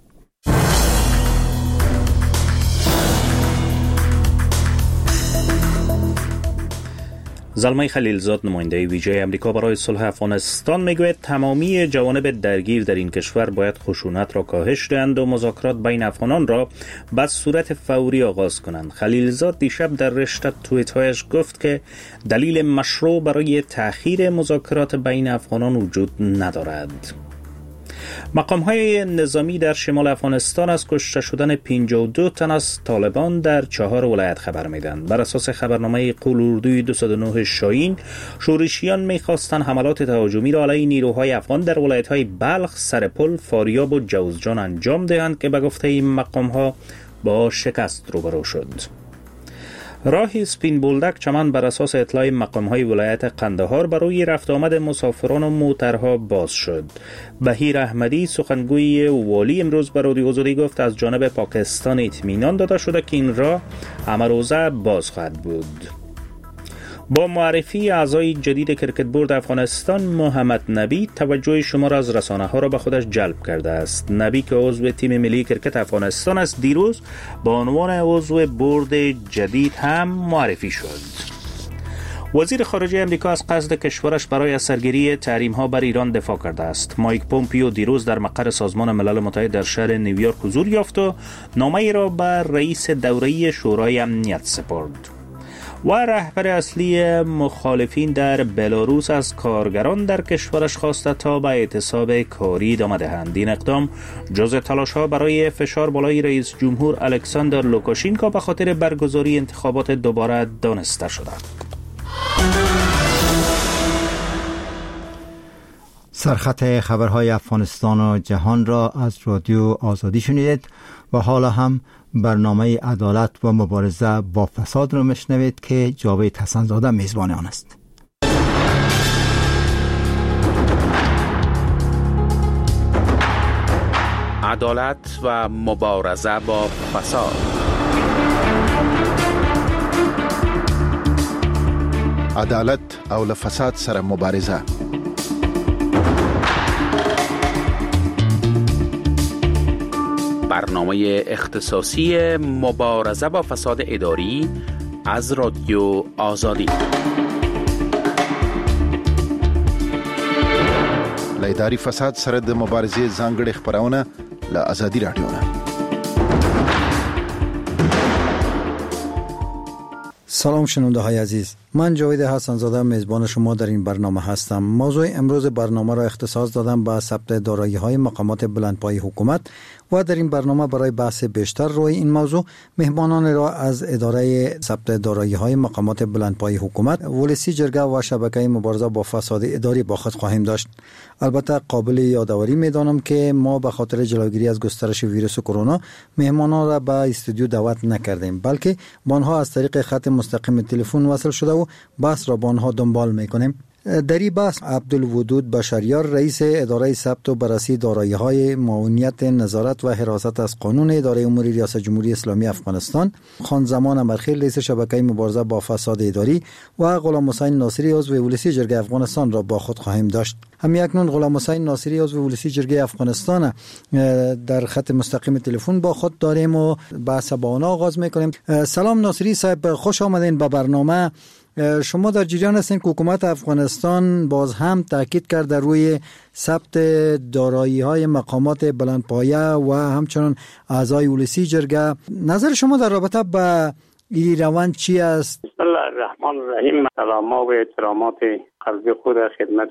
زلمه خلیلزاد نماینده ویژه امریکا برای صلح افغانستان میگوید تمامی جوانب درگیر در این کشور باید خشونت را کاهش دهند و مذاکرات بین افغانان را به صورت فوری آغاز کنند. خلیلزاد دیشب در رشته توییت هایش گفت که دلیل مشروع برای تأخیر مذاکرات بین افغانان وجود ندارد. مقام‌های نظامی در شمال افغانستان از کشته شدن پنجاه و دو تن از طالبان در چهار ولایت خبر میدن. بر اساس خبرنامه قول-اردوی دویست و نه شاهین، شورشیان میخواستند حملات تهاجمی را علیه نیروهای افغان در ولایت‌های بلخ، سرپل، فاریاب و جوزجان انجام دهند که به گفته این مقام‌ها با شکست روبرو شد. راه سپین بولدک چمن بر اساس اطلاع مقام‌های ولایت قندهار برای رفت آمد مسافران و موترها باز شد. بهیر احمدی سخنگوی والی امروز به رادیو آزادی گفت از جانب پاکستان اطمینان داده شده که این راه امروزه باز خواهد بود. با معرفی اعضای جدید کرکت بورد افغانستان، محمد نبی توجه شما را از رسانه ها را به خودش جلب کرده است. نبی که عضو تیم ملی کرکت افغانستان است، دیروز با عنوان عضو بورد جدید هم معرفی شد. وزیر خارجه امریکا از قصد کشورش برای اثرگیری تحریم ها بر ایران دفاع کرده است. مایک پومپیو دیروز در مقر سازمان ملل متحد در شهر نیویورک حضور یافت و نامه‌ای را به رئیس دوره‌ای شورای امنیت سپرد. و رهبر اصلی مخالفین در بلاروس از کارگران در کشورش خواسته تا به اعتصاب کاری ادامه دهند. این اقدام جزء تلاش‌ها برای فشار بالای رئیس جمهور الکساندر لوکاشینکو به خاطر برگزاری انتخابات دوباره دانسته شده. سرخط خبرهای افغانستان و جهان را از رادیو آزادی شنیدید و حالا هم برنامه عدالت و مبارزه با فساد را میشنوید که جاوید حسن‌زاده میزبان آن است. عدالت و مبارزه با فساد. عدالت او له فساد سره مبارزه. برنامه اختصاصی مبارزه با فساد اداری از رادیو آزادی. له اداري فساد سره د مبارزې ځانګړي خبرونه له آزادي رادیو نه. سلام شنونده های عزیز، من جاوید حسن‌زاده میزبان شما در این برنامه هستم. موضوع امروز برنامه را اختصاص دادم به ثبت دارایی های مقامات بلندپایه حکومت و در این برنامه برای بحث بیشتر روی این موضوع مهمانان را از اداره ثبت دارایی های مقامات بلندپایه حکومت، ولسی جرگه و شبکه مبارزه با فساد اداری با خود خواهیم داشت. البته قابل یادآوری می‌دانم که ما به خاطر جلوگیری از گسترش ویروس کرونا مهمانان را به استودیو دعوت نکردیم، بلکه با آنها از طریق خط مستقیم تلفن وصل شده و بحث را با آنها دنبال می‌کنیم. در این بحث عبدالودود بشریار، رئیس اداره ثبت و بررسی دارایی‌های، معاونیت، نظارت و حراست از قانون اداره امور ریاست جمهوری اسلامی افغانستان، خان زمان امرخیل، رئیس شبکه مبارزه با فساد اداری و غلام حسین ناصری، عضو ولسی جرگه افغانستان را با خود خواهیم داشت. همین اکنون غلام حسین ناصری، عضو ولسی جرگه افغانستان، در خط مستقیم تلفن با خود داریم و بحث با آن آغاز می‌کنیم. سلام ناصری صاحب، خوش آمدین به برنامه. شما در جریان هستین که حکومت افغانستان باز هم تاکید کرده روی ثبت دارایی‌های مقامات بلندپایه و همچنان اعضای ولسی جرگه. نظر شما در رابطه با این روند چی است؟ بسم الله الرحمن الرحیم. سلام و احترامات قلبی خود خدمت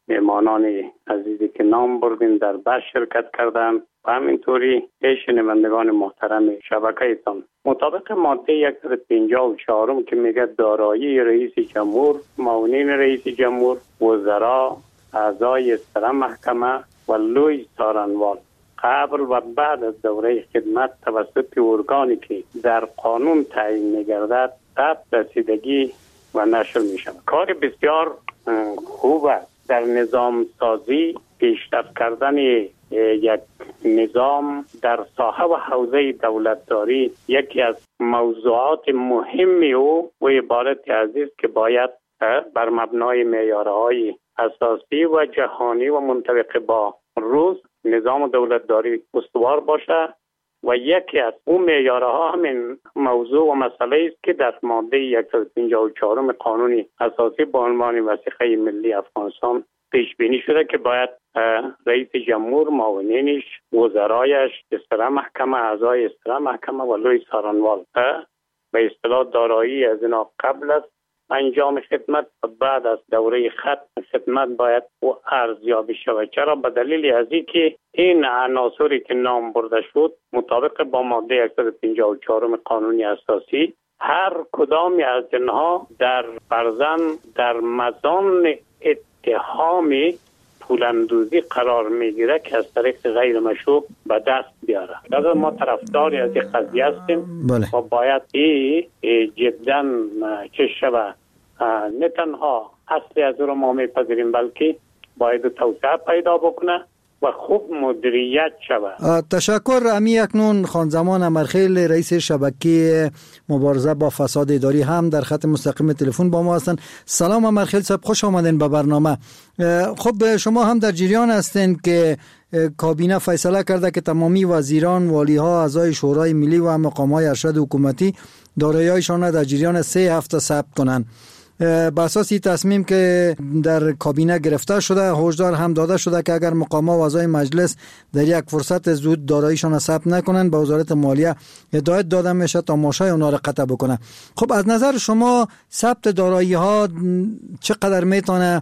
مهمانان عزیزی که نام بردین در بحث شرکت کردن و همینطوری شنوندگان محترم شبکه‌تان. مطابق ماده صد و پنجاه و چهار که میگه دارایی رئیس جمهور، معاونین رئیس جمهور، وزرا، اعضای سر محکمه و لوی څارنوال قبل و بعد از دوره خدمت توسط ارگانی که در قانون تعیین می‌گردد ثبت، رسیدگی و نشر می‌شود. کار بسیار خوب است در نظام سازی، پیشرفت کردن یک نظام در ساحه و حوزه دولتداری یکی از موضوعات مهمی او و عبارت عزیز که باید بر مبنای معیارهای اساسی و جهانی و منطبق با روز نظام دولتداری استوار باشه و یکی از اون معیارها همین موضوع و مسئله است که در ماده صد و پنجاه و چهار قانون اساسی با عنوان وثیقه ملی افغانستان پیش بینی شده که باید رئیس جمهور، معاونینش، وزرایش، استرا محکمه، اعضای استرا محکمه و لوی څارنوال به اصطلاح دارایی از اینا قبل از انجام خدمت و بعد از دوره ختم خدمت باید او ارزیابی شود. چرا؟ به دلیل از اینکه این عناصری که نام برده شد مطابق با ماده صد و پنجاه و چهار قانون اساسی هر کدامی از اینها در فرضاً در مزان اتهام پولاندوزی قرار میگیره که از طریق غیر مشروع به دست بیاره. لذا ما طرفداری از این قضیه هستیم و باید این جدا چه شود نه تنها اصلی از رو ما میپذیریم بلکه باید توسعه پیدا بکنه و خوب مدیریت شود. تشکر. امی اکنون خانزمان امرخیل رئیس شبکه مبارزه با فساد اداری هم در خط مستقیم تلفن با ما هستند. سلام امرخیل صاحب، خوش آمدین به برنامه. خب شما هم در جریان هستین که کابینه فیصله کرده که تمامی وزیران، والیها، اعضای شورای ملی و مقامات ارشد حکومتی دارایی‌هایشان در جریان سه هفته ثبت کنند. بر اساس این تصمیم که در کابینه گرفته شده، هشدار هم داده شده که اگر مقامات و اعضای مجلس در یک فرصت زود داراییشان ثبت نکنند به وزارت مالیه هدایت داده میشه تا ماشای اونا را قطع بکنه. خب از نظر شما ثبت دارایی ها چقدر میتونه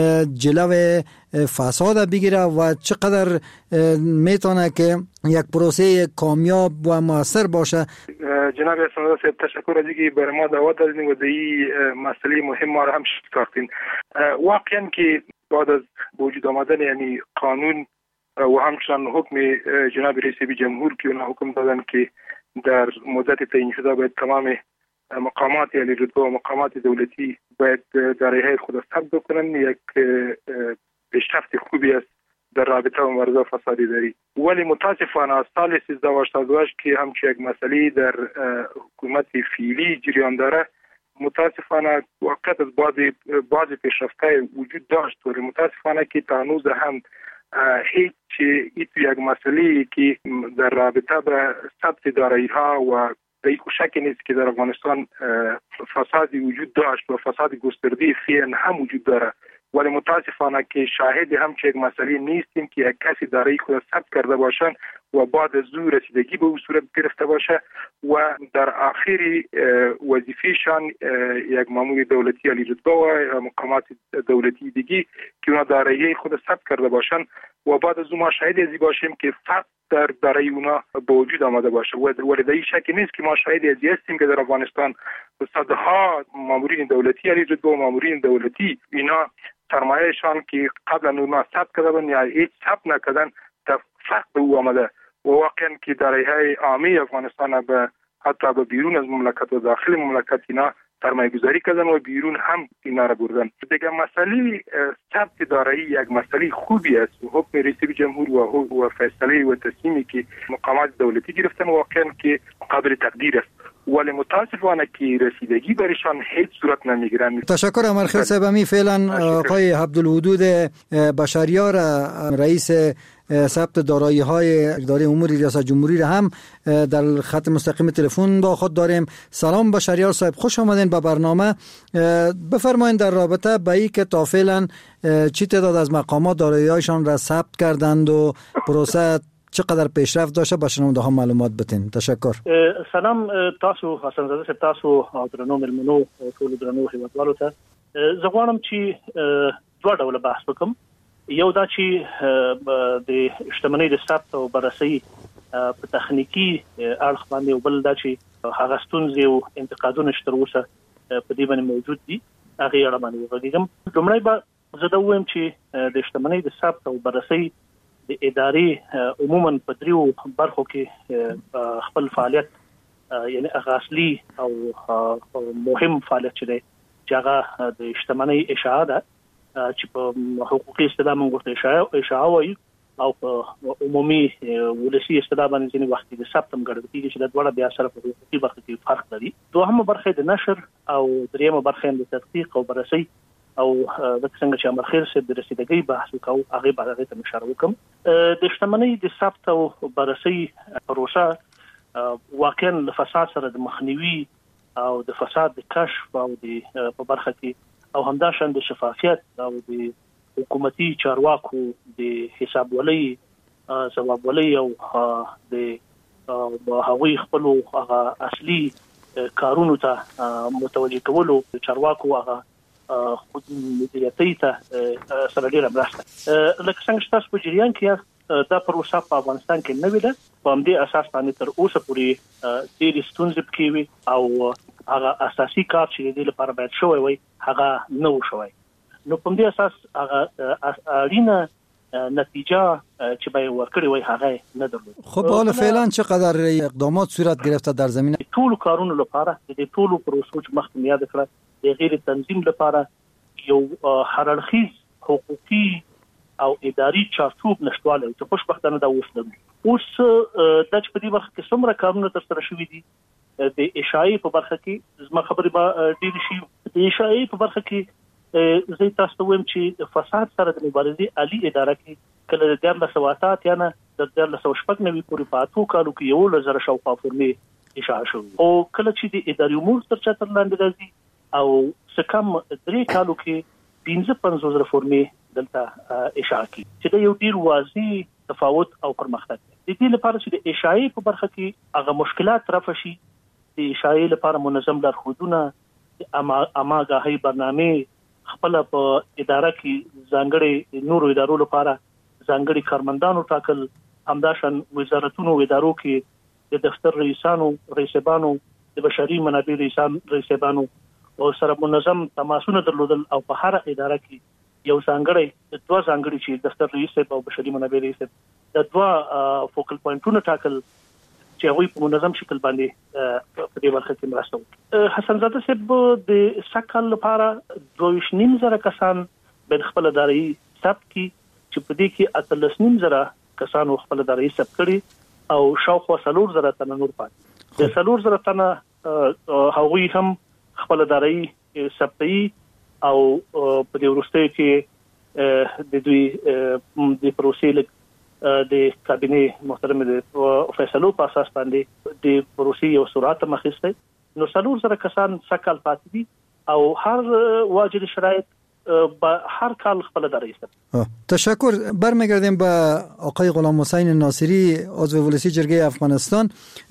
جلو فساد بگیره و چقدر میتونه که یک پروسه کامیاب و موثر باشه؟ جناب اسماعیل صاحب تشکر از اینکه برای ما دعوت دادین و در این مسئله مهم ما را هم شکافتین. واقعا که بعد از وجود آمدن یعنی قانون و همچنان حکم جناب رئیس جمهور که اونها حکم دادن که در مدت تعیین شده باید تمام مقامات یعنی رتبه و مقامات دولتی باید دارایی‌های خود ثبت بکنن، یک پیشرفت خوبی است در رابطه با مبارزه فساد اداری. ولی متاسفانه سال سیزده و هشتاد و هشت که همچون یک مسئله در حکومت فعلی جریان داره، متاسفانه وقت از بعض بعض پیشرفت‌های وجود داشت ولی متاسفانه که تا هنوز هم هیچ یک مسئله که در رابطه با ثبت دارایی‌ها و به این شک نیست که در افغانستان فسادی وجود داشت و فساد گسترده فعلا هم وجود داره، ولی متاسفانه که شاهد هم چه یک مسئله نیستیم که یک کسی دارایی خود ثبت کرده باشن و بعد از او رسیدگی به او صورت گرفته باشه و در آخری وظیفه‌شان یک مامور دولتی عالی رتبه و مقامات دولتی دیگه که اونا دارایی خود ثبت کرده باشن و بعد از او ما شاهد ازی باشیم که فقط در دارایی اونا به وجود آمده باشه. ولی در این شکی نیست که ما شاهد ازی هستیم که در افغانستان صدها مامورین دولتی عالی رتبه و مامورین دولتی اینا سرمایه‌شان که قبلا اونا ثبت کردن یا هیچ ثبت نکردن فقط به او آمده و واقعا که دارایی‌های عامی افغانستان به حتی به بیرون از مملکت و داخل مملکت اینا سرمایه گذاری کردن و بیرون هم اینا را بردن. دیگه مسئله ثبت دارایی یک مسئله خوبی است و حکم رئیس جمهور و و فیصله و تصمیمی که مقامات دولتی گرفتن واقعا که قابل تقدیر است، ولی متاسفانه که رسیدگی برشان هیچ صورت نمیگیرن. تشکر امرخیل صاحب. امی فعلا آقای عبدالودود بشریار رئیس ثبت دارایی های اداره امور ریاست جمهوری را هم در خط مستقیم تلفن با خود داریم. سلام بشریار صاحب، خوش آمدین به برنامه. بفرمایید در رابطه با این که تا فعلا چی تعداد از مقامات دارایی‌هایشان را ثبت کردند و پروسه چقدر پیشرفت داشته با شنونده ها معلومات بتین. تشکر. سلام تاسو حسن زاده صاحب، تاسو درنو ملمنو ټول درنو هیوادوالو ته. زه غواړم چې دوه ډوله بحث وکم. یو دا چې د شتمنۍ د ثبت او بررسي په تخنیکی اړخ باندې او بل دا چې هغه ستونزې او انتقادونه چې تر اوسه په دې باندې موجود دي هغه اړه باندې وغږیږم. لومړی به زه دا وایم چې د شتمنۍ د ثبت او بررسي د ادارې عموما په دریو برخو کې خپل فعالیت یعنی هغه اصلي او مهم فعالیت چې دی چې هغه د شتمنۍ اشاعه ده چې په حقوقي اصطلاح موږ ورته اشاعه وایو او په عمومي ولسی اصطلاح باندې ځینې وخت د ثبت هم ګڼل کېږي چې د دواړو بیا سره په حقوقي برخه کې فرق لري. دوهمه برخه د نشر او دریمه برخه د تحقیق او بررسي او د څنګه چې امر خیر سره د رسیدګۍ بحث وکاو هغه به هغه ته اشاره وکم. د شتمنۍ د ثبت او بررسي پروسه واقعا د فساد سره د مخنیوي او د فساد د کشف او د په برخه کې او همداشان د شفافیت او د حکومتي چارواکو د حساب ولۍ ثواب ولۍ او د هغوی خپل هغه اصلي کارونو ته متوجه کولو چارواکو هغه خود مدیریتي ته سره ډیره مرسته لکه څنګه چې تاسو په جریان کې دا پروسه په افغانستان کې نوې ده. په همدې اساس باندې تر اوسه پورې ډېرې ستونزې پکې وي او هغه اساسي کار چې د دې لپاره باید شوی وي هغه نه و شوی. نو په دې اساس هغه اړینه نتیجه چې به ورکړي وي هغه نه درلود. خب حالا فعلا چقدر اقدامات صورت گرفته در زمینه ټول کارونو لپاره د ټول پروسو چې مخکې یاد کړه د غیر تنظیم لپاره یو هررخیز حقوقي او اداري چارچوب نشټواله چې خوشبختانه دا وسله اوس د چې په دې وخت کې څومره کارونه ترسره شوي دي د اشاعې په برخه کې زما خبرې به ډېرې شي. د اشاعې په برخه کې زه تاسو ته وایم چې فساد سره د مبارزې عالی اداره کې کله د دیارلس سوه اته اتیا نه د دیارلس سوه شپږ نوي پورې په اتو کالو کې یولس زره شاوخوا فورمې اشاعه شوي او کله چې د اداري امور تر چتر لاندې راځي او څه کم درې کالو کې پنځه پنځوس زره فورمې دلته اشاعه کړي چې دا یو ډیر واضح تفاوت او پرمختګ دی. د دې لپاره چې د اشاعې په برخه کې هغه مشکلات رفع شي د اشاعې لپاره منظم لارښودونه اماګاهي برنامه خپل په اداره کې ځانګړي نورو ادارو لپاره ځانګړي کارمندانو ټاکل همداشان وزارتونو ادارو کې د دفتر رئیسانو رئیسانو د بشري منابع رئیسان رئیسانو او سره منظم تماسونه درلودل او په هر اداره کې یو ځانګړي د دوه ځانګړي چې دفتر رئیس او بشري منابع رئیس د دوه فوکل پوینټونو ټاکل چې هغوی په منظم شکل باندې په دې برخه کې مرسته وکړي. حسن زاده صاحب د سکل لپاره دوه نیم زره کسان بین خپل اداري ثبت کی چې په دې کې اتلس نیم زره کسان خپل اداري ثبت کړي او شاوخوا څلور زره تنه نور پاتې د څلور زره تنه هغوی هم خپل اداري ثبتي او په دې ورسته کې د دوی د پروسې د کابینه محترم د فیصلو په اساس باندې د پروسې او سرعت مخسته نو څلور زره کسان سکل پاتې دي او هر واجد شرایط به هر کال خپل اداره است. تشکر. برمیگردیم به آقای غلام حسین ناصری عضو ولسی جرگه افغانستان.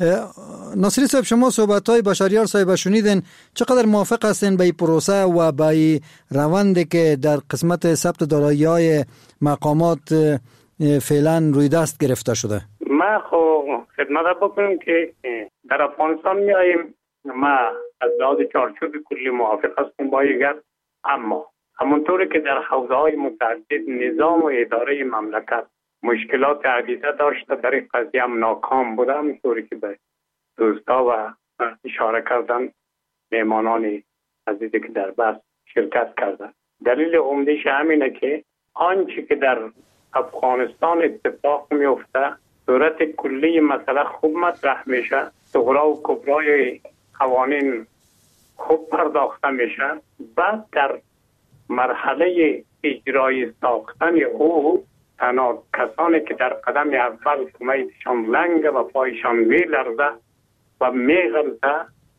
ناصری صاحب شما صحبت‌های بشریار صاحب شنیدین، چقدر موافق هستین به این پروسه و به این روندی که در قسمت ثبت دارایی‌های مقامات فعلا روی دست گرفته شده؟ ما خو خدمت بکنم که در افغانستان میاییم، ما از لحاظ چارچوب کلی موافق هستیم با یک، اما همونطوری که در حوزه‌های متعدد نظام و اداره مملکت مشکلات عدیده داشته، در این قضیه هم ناکام بوده، همونطوری که به دوستا و اشاره کردن مهمانان عزیزی که در بحث شرکت کردن. دلیل عمده‌اش همینه که آنچه که در افغانستان اتفاق میفته صورت کلی مسئله خوب مطرح میشه، صغرا و کبرای قوانین خوب پرداخته میشه، بعد در مرحله اجرای ساختن او تنها کسانی که در قدم اول کمیدشان لنگ و پایشان میلرزه و میغلطه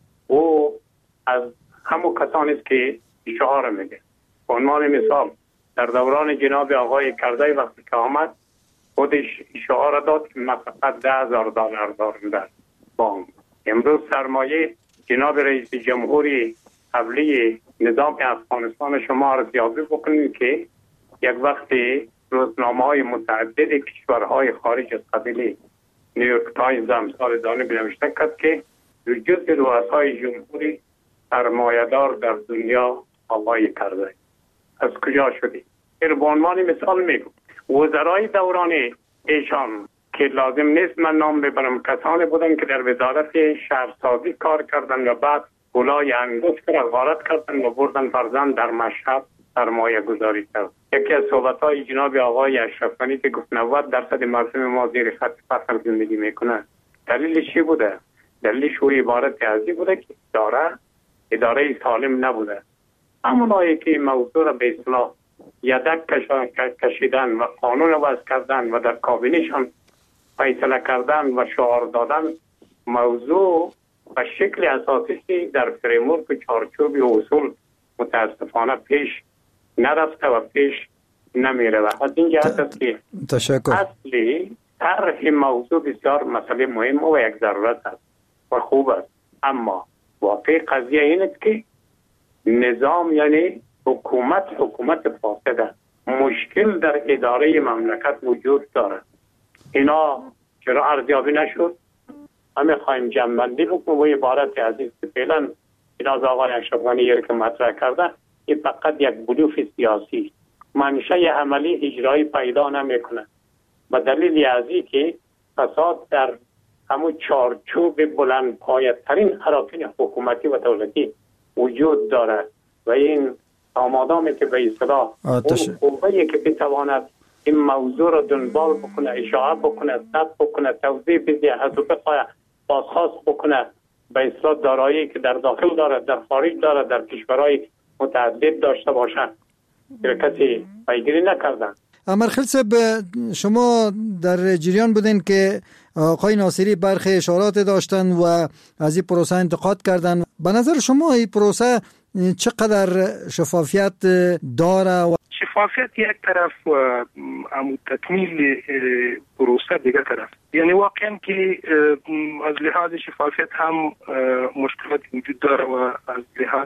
او از همون کسانی است که اشاره میگه. به عنوان مثال در دوران جناب آقای کردی وقتی که آمد خودش اشاره داد که ما فقط ده هزار دلار داریم در بانک. امروز سرمایه جناب رئیس جمهوری قبلی نظام افغانستان شما ارزیابی بکنید که یک وقتی روزنامه‌های متعدد کشورهای خارج از قبیله نیویورک تایمز هم سال جانب نوشته کرد که وجود رؤسای جمهوری سرمایه‌دار در دنیا آقای کرزی از کجا شده؟ این به عنوان مثال میگم وزرای دوران ایشان که لازم نیست من نام ببرم کسانی بودن که در وزارت شهرسازی کار کردن و بعد گلای انگشت را غارت کردن و بردن فرزند در مشهد سرمایه گذاری کرد. یکی از صحبت‌های جناب آقای اشرف غنی که گفت نود درصد مردم ما زیر خط فقر زندگی میکنه. دلیلش چی بوده؟ دلیلش او عبارت ازی بوده که اداره اداره سالم نبوده. همونایی که موضوع را به اصطلاح یدک کشیدن و قانون وضع کردن و در کابینهشان فیصله کردن و شعار دادن موضوع و شکل اساسی در فریمورک چارچوب اصول متاسفانه پیش نرفته و پیش نمیره و از این جهت است که تشکر. اصلی طرح موضوع بسیار مسئله مهم و یک ضرورت است و خوب است، اما واقع قضیه این است که نظام یعنی حکومت حکومت فاسد، مشکل در اداره مملکت وجود دارد. اینا چرا ارزیابی نشد؟ همه خواهیم جنبندی بکنم و عبارت عزیز که فعلا این از آقای اشرف غنی که مطرح کرده این فقط یک بلوف سیاسی منشه عملی اجرایی پیدا نمیکنه و دلیل ازی که فساد در همون چارچوب بلند پایه‌ترین اراکین حکومتی و دولتی وجود داره و این آمادامی که به اصطلاح اون قوه‌ای که بتواند این موضوع را دنبال بکنه، اشاعه بکنه، ثبت بکنه، توضیح بده، از او بخواه بازخواست بکنه به اصطلاح دارایی که در داخل داره، در خارج داره، در کشورهای متعدد داشته باشه که کسی پیگیری نکردن. امرخیل صاحب، شما در جریان بودین که آقای ناصری برخی اشارات داشتن و از این پروسه انتقاد کردن. به نظر شما این پروسه چقدر شفافیت داره؟ شفافیت یک طرف و عمود تکمیل پروسه دیگر طرف، یعنی واقعا که از لحاظ شفافیت هم مشکلات وجود داره و از لحاظ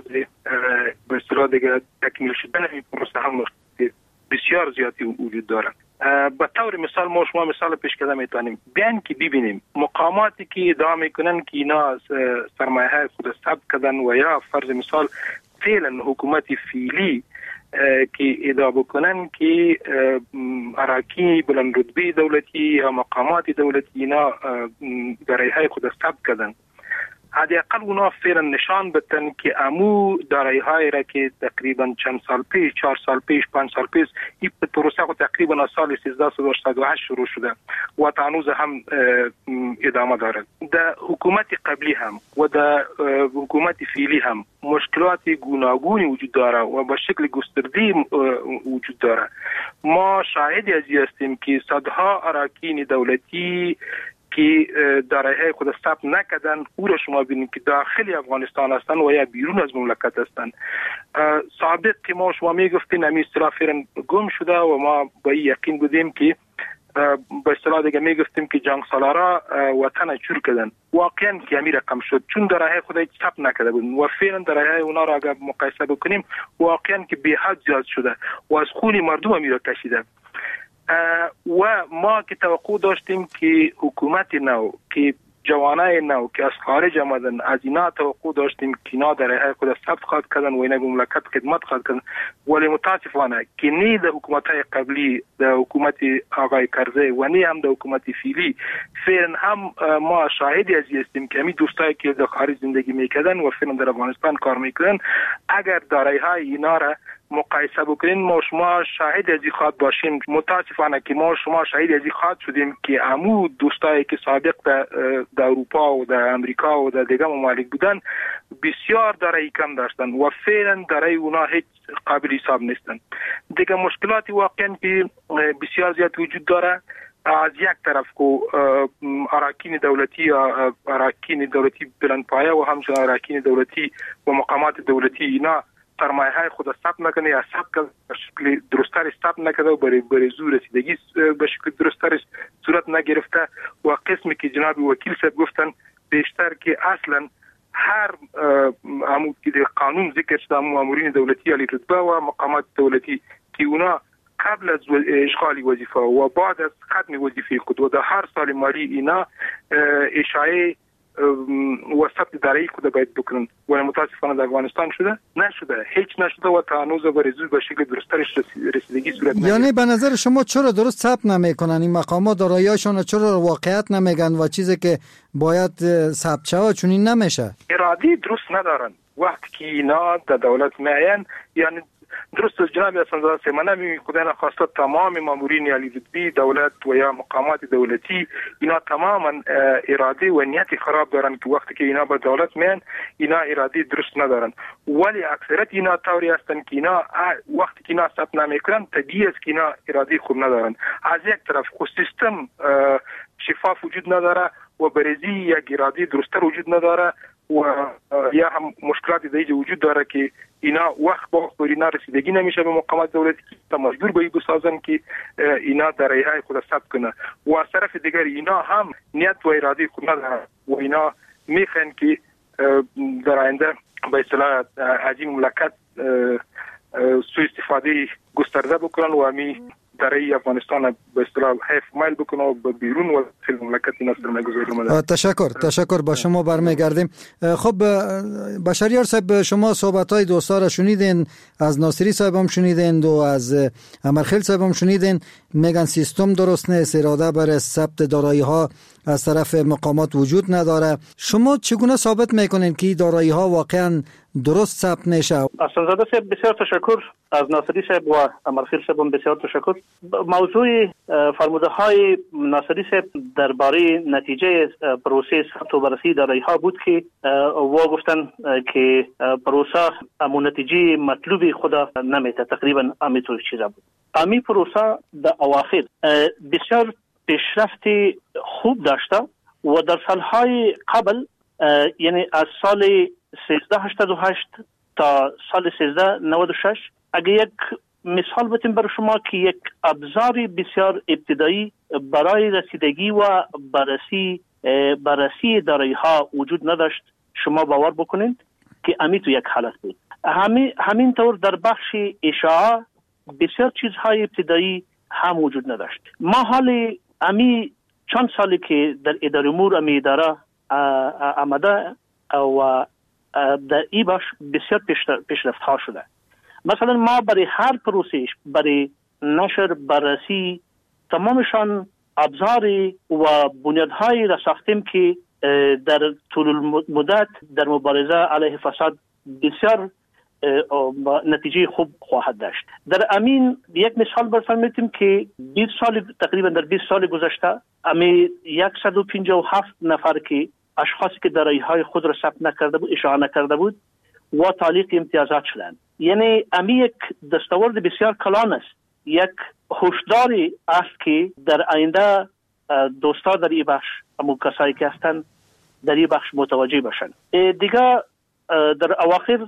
به اصطلاح دیگر تکمیل شدن این پروسه هم بسیار زیادی وجود داره. به طور مثال ما شما مثال پیش کرده میتونیم بیان که ببینیم مقاماتی که ادعا میکنن که اینا سرمایه های خود ثبت کردن و یا فرض مثال فعلا حکومت فعلی که ادعا بکنن که اراکین بلند رتبه دولتی یا مقامات دولتی اینا دارایی های خود ثبت کردن، حداقل اونا فعلا نشان بدن که امو دارایی های را که تقریبا چند سال پیش، چهار سال پیش، پنج سال پیش این پروسه خود تقریبا از سال سیزده سال هشتاد و هشت شروع شده و تانوز هم ادامه دارد. در حکومت قبلی هم و در حکومت فعلی هم مشکلات گوناگونی وجود داره و به شکل گسترده وجود داره. ما شاهدی از این هستیم که صدها اراکین دولتی که دارایی خود ثبت نکردن او را شما ببینید که داخل افغانستان هستند و یا بیرون از مملکت هستند. سابق که ما شما میگفتین همین اصطلاح فعلا گم شده و ما با این یقین بودیم که به اصطلاح دیگه میگفتیم که جنگ سالارا وطن چور کردن. واقعا که همین رقم شد چون دارایی خود ثبت نکرده بودن و فعلا دارایی اونا را اگر مقایسه بکنیم واقعا که به حد زیاد شده و از خون مردم همین را کشیده. و ما که توقع داشتیم که حکومت نو که جوانای نو که از خارج آمدن از اینا توقع داشتیم که اینا در خود ثبت خواهد کردن و اینا به مملکت خدمت خواهد کردن، ولی متاسفانه که نه در حکومت‌های قبلی در حکومت آقای کرزی و نه هم در حکومت فعلی فعلا هم ما شاهدی از هستیم که همین دوستایی که در خارج زندگی میکردن و فعلا در افغانستان کار میکنن اگر دارایی‌های اینا را مقایسه بکنین ما شما شاهد از این خواهد باشیم. متاسفانه که ما شما شاهد از این خواهد شدیم که عمو دوستایی که سابق در, در اروپا و در امریکا و در دیگه ممالک بودن بسیار دارایی کم داشتن و فعلا دارایی اونا هیچ قابل حساب نیستن. دیگه مشکلاتی واقعا که بسیار زیاد وجود داره. از یک طرف که اراکین دولتی یا اراکین دولتی بلندپایه و همچنین اراکین دولتی و مقامات دولتی اینا سرمایه های خود ثبت نکنه یا ثبت به شکل درستری ثبت نکرده و برای برای زور رسیدگی به شکل درستری صورت نگرفته و قسمی که جناب وکیل صاحب گفتن بیشتر که اصلا هر عمود که قانون ذکر شده مامورین دولتی علی رتبه و مقامات دولتی که اونا قبل از اشغال وظیفه و بعد از ختم وظیفه خود و در هر سال مالی اینا اشاعه و ثبت دارایی خود باید بکنن و متاسفانه در افغانستان شده نشده، هیچ نشده و تا هنوز برزوی به شکل درستش رسیدگی صورت نگیره. یعنی به نظر شما چرا درست ثبت نمیکنن این مقامات دارایی‌هاشون، چرا واقعیت نمیگن و چیزی که باید ثبت شود چون این نمیشه؟ اراده درست ندارن. وقتی که اینا در دولت میاین، یعنی درست جناب حسن سیمانه می خدای نخواسته تمام مامورین علی رتبی دولت و یا مقامات دولتی اینا تماما اراده و نیت خراب دارن که وقتی که اینا به دولت میان اینا اراده درست ندارن، ولی اکثریت اینا طوری هستن که اینا وقتی که اینا ثبت نمیکنن طبیعی است که اینا اراده خوب ندارن. از یک طرف خود سیستم شفاف وجود نداره و برزی یک اراده درستر وجود نداره و یا هم مشکلات دیگه وجود داره که اینا وقت با وقت اینا رسیدگی نمیشه به مقامات دولتی که مجبور به این بسازن که اینا درایهای خود ثبت کنه و از طرف دیگر اینا هم نیت و اراده خود ندارن و اینا میخوان که در آینده به اصطلاح از این مملکت سوء استفاده گسترده بکنن و همی درای افغانستان به اصطلاح حیف مایل بکنه و به بیرون و خیلی مملکت اینا سرمایه‌گذاری کنه. تشکر تشکر با شما برمیگردیم. خب بشریار صاحب، شما صحبت‌های دوستا را شنیدین، از ناصری صاحب هم شنیدین و از امرخیل صاحب هم شنیدین، میگن سیستم درست نیست، اراده برای ثبت دارایی‌ها از طرف مقامات وجود نداره. شما چگونه ثابت میکنین که دارایی‌ها واقعا درست ثبت نشه؟ احسان‌زاده صاحب بسیار تشکر، از ناصری صاحب و امرخیل صاحب بسیار تشکر. موضوع فرموده های ناصری صاحب درباره نتیجه پروسه ثبت و بررسی دارایی‌ها بود که و گفتن که پروسه امو نتیجه مطلوبی خدا نمیته، تقریبا همینطور چیزا بود. امی پروسه در اواخر بسیار پیشرفت خوب داشته و در سالهای قبل، یعنی از سال سیزده هشتاد و هشت تا سال سیزده نود و شش، اگه یک مثال بتیم برای شما که یک ابزار بسیار ابتدایی برای رسیدگی و بررسی بررسی دارایی‌ها وجود نداشت، شما باور بکنید که امی تو یک حالت بود. همین همین طور در بخش اشاعه بسیار چیزهای ابتدایی هم وجود نداشت. ما حال امی چند سالی که در اداره امور امی اداره آمده و در این بخش بسیار پیشرفت ها شده. مثلا ما برای هر پروسه، برای نشر، بررسی، تمامشان ابزار و بنیادهایی را ساختیم که در طول مدت در مبارزه علیه فساد بسیار نتیجه خوب خواهد داشت. در امین یک مثال براتون میتیم که بیست سال تقریبا در بیست سال گذشته امی صد و پنجاه و هفت نفر که اشخاصی که دارایی‌های خود را ثبت نکرده بود، اشاعه نکرده بود و تعلیق امتیازات شدند. یعنی امی یک دستاورد بسیار کلان است، یک هشداری است که در آینده دوستا در این بخش، اما کسایی که هستند در این بخش متوجه باشند. دیگه در اواخر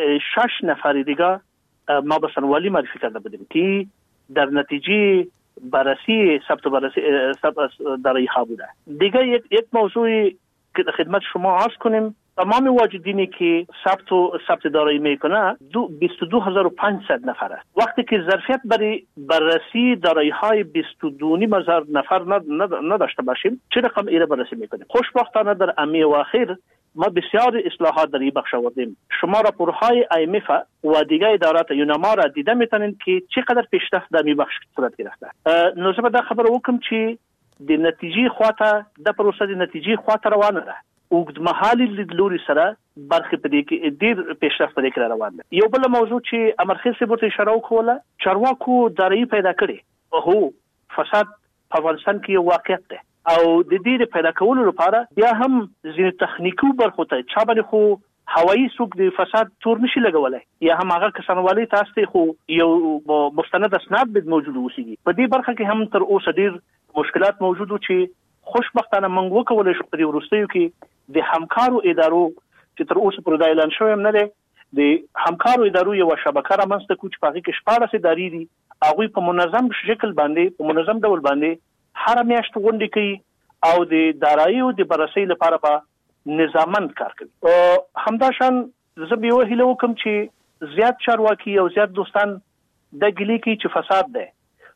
شش نفر دیگه ما به سنوالی معرفی کرده بودیم که در نتیجه بررسی ثبت بررسی دارایی‌ها بوده. دیگه یک یک موضوعی که خدمت شما عرض کنیم، تمام واجدینی که ثبت و ثبت دارایی میکنه بیست و دو هزار و پانصد نفر است. وقتی که ظرفیت برای بررسی دارایی‌های بیست و دو هزار نفر نداشته باشیم، چه رقم ایره بررسی میکنیم؟ خوشبختانه در امی و اخیر ما بسیار اصلاحات در این بخش آوردیم. شما راپورهای آی ام اف و دیگر ادارات یوناما را دیده میتونید که چقدر پیشرفت در این بخش صورت گرفته. نو زه به خبر وکم چې د نتیجې خواته د پروسه د نتیجې خواته روانه ده. اوږدمهالي لیدلوري سره برخه په دې کې ډېر پیشرفت په دې کې روان ده. یو بل موضوع چې امرخیل صاحب ته اشاره وکړه، چارواکو دارایی پیدا کړي. هو فساد په افغانستان کې یو واقعیت ده او د دې پیدا کولو لپاره بیا هم ځینې تخنیکي برخو ته چا باندې خو هوایی څوک د فساد تور نشي لګولای، یا هم هغه کسانوالي تاسو خو یو مستند اسناد به موجود اوسېږي. په دې برخه کې هم تر اوسه ډېر مشکلات موجود و چې خوشبختانه موږ وکولای شو په دې وروستیو کې د همکارو ادارو چې تر اوسه پرې اعلان شوی هم نه دی، د همکارو ادارو یو شبکه رامنځته کړو چې په هغې کې شپاړس ادارې دي. هغوی په منظم شکل باندې په منظم ډول باندې هره میاشت غونډې کوي او د داراییو د بررسۍ لپاره به نظاممند کار کوي. همداشان زه به یوه هیله وکړم چې زیات چارواکي او زیات دوستان دا ګیلې کوي چې فساد دی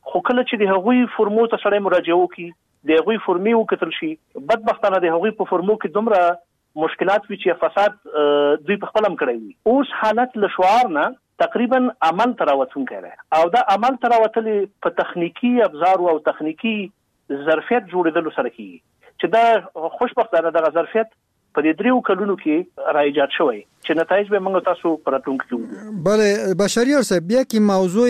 خو کله چې د هغوی فرمو ته سره مراجعه وکړي د هغوی فرمي وکتل شي بدبختانه د هغوی په فرمو کې دومره مشکلات وي چې فساد دوی په خپل هم کړی وي اوس حالت له شعار نه تقریبا عمل تراوتونکی دی او دا عمل تراوتلې په تخنیکی ابزار او تخنیکی ظرفیت جوړېدلو سره کیږي چې دا خوشبختانه دغه ظرفیت په دې دریو کلونو کې را ایجاد شوی چې نتایج به موږ تاسو پر راتلونکي کې وګورو. بله بشریار صاحب یکی موضوع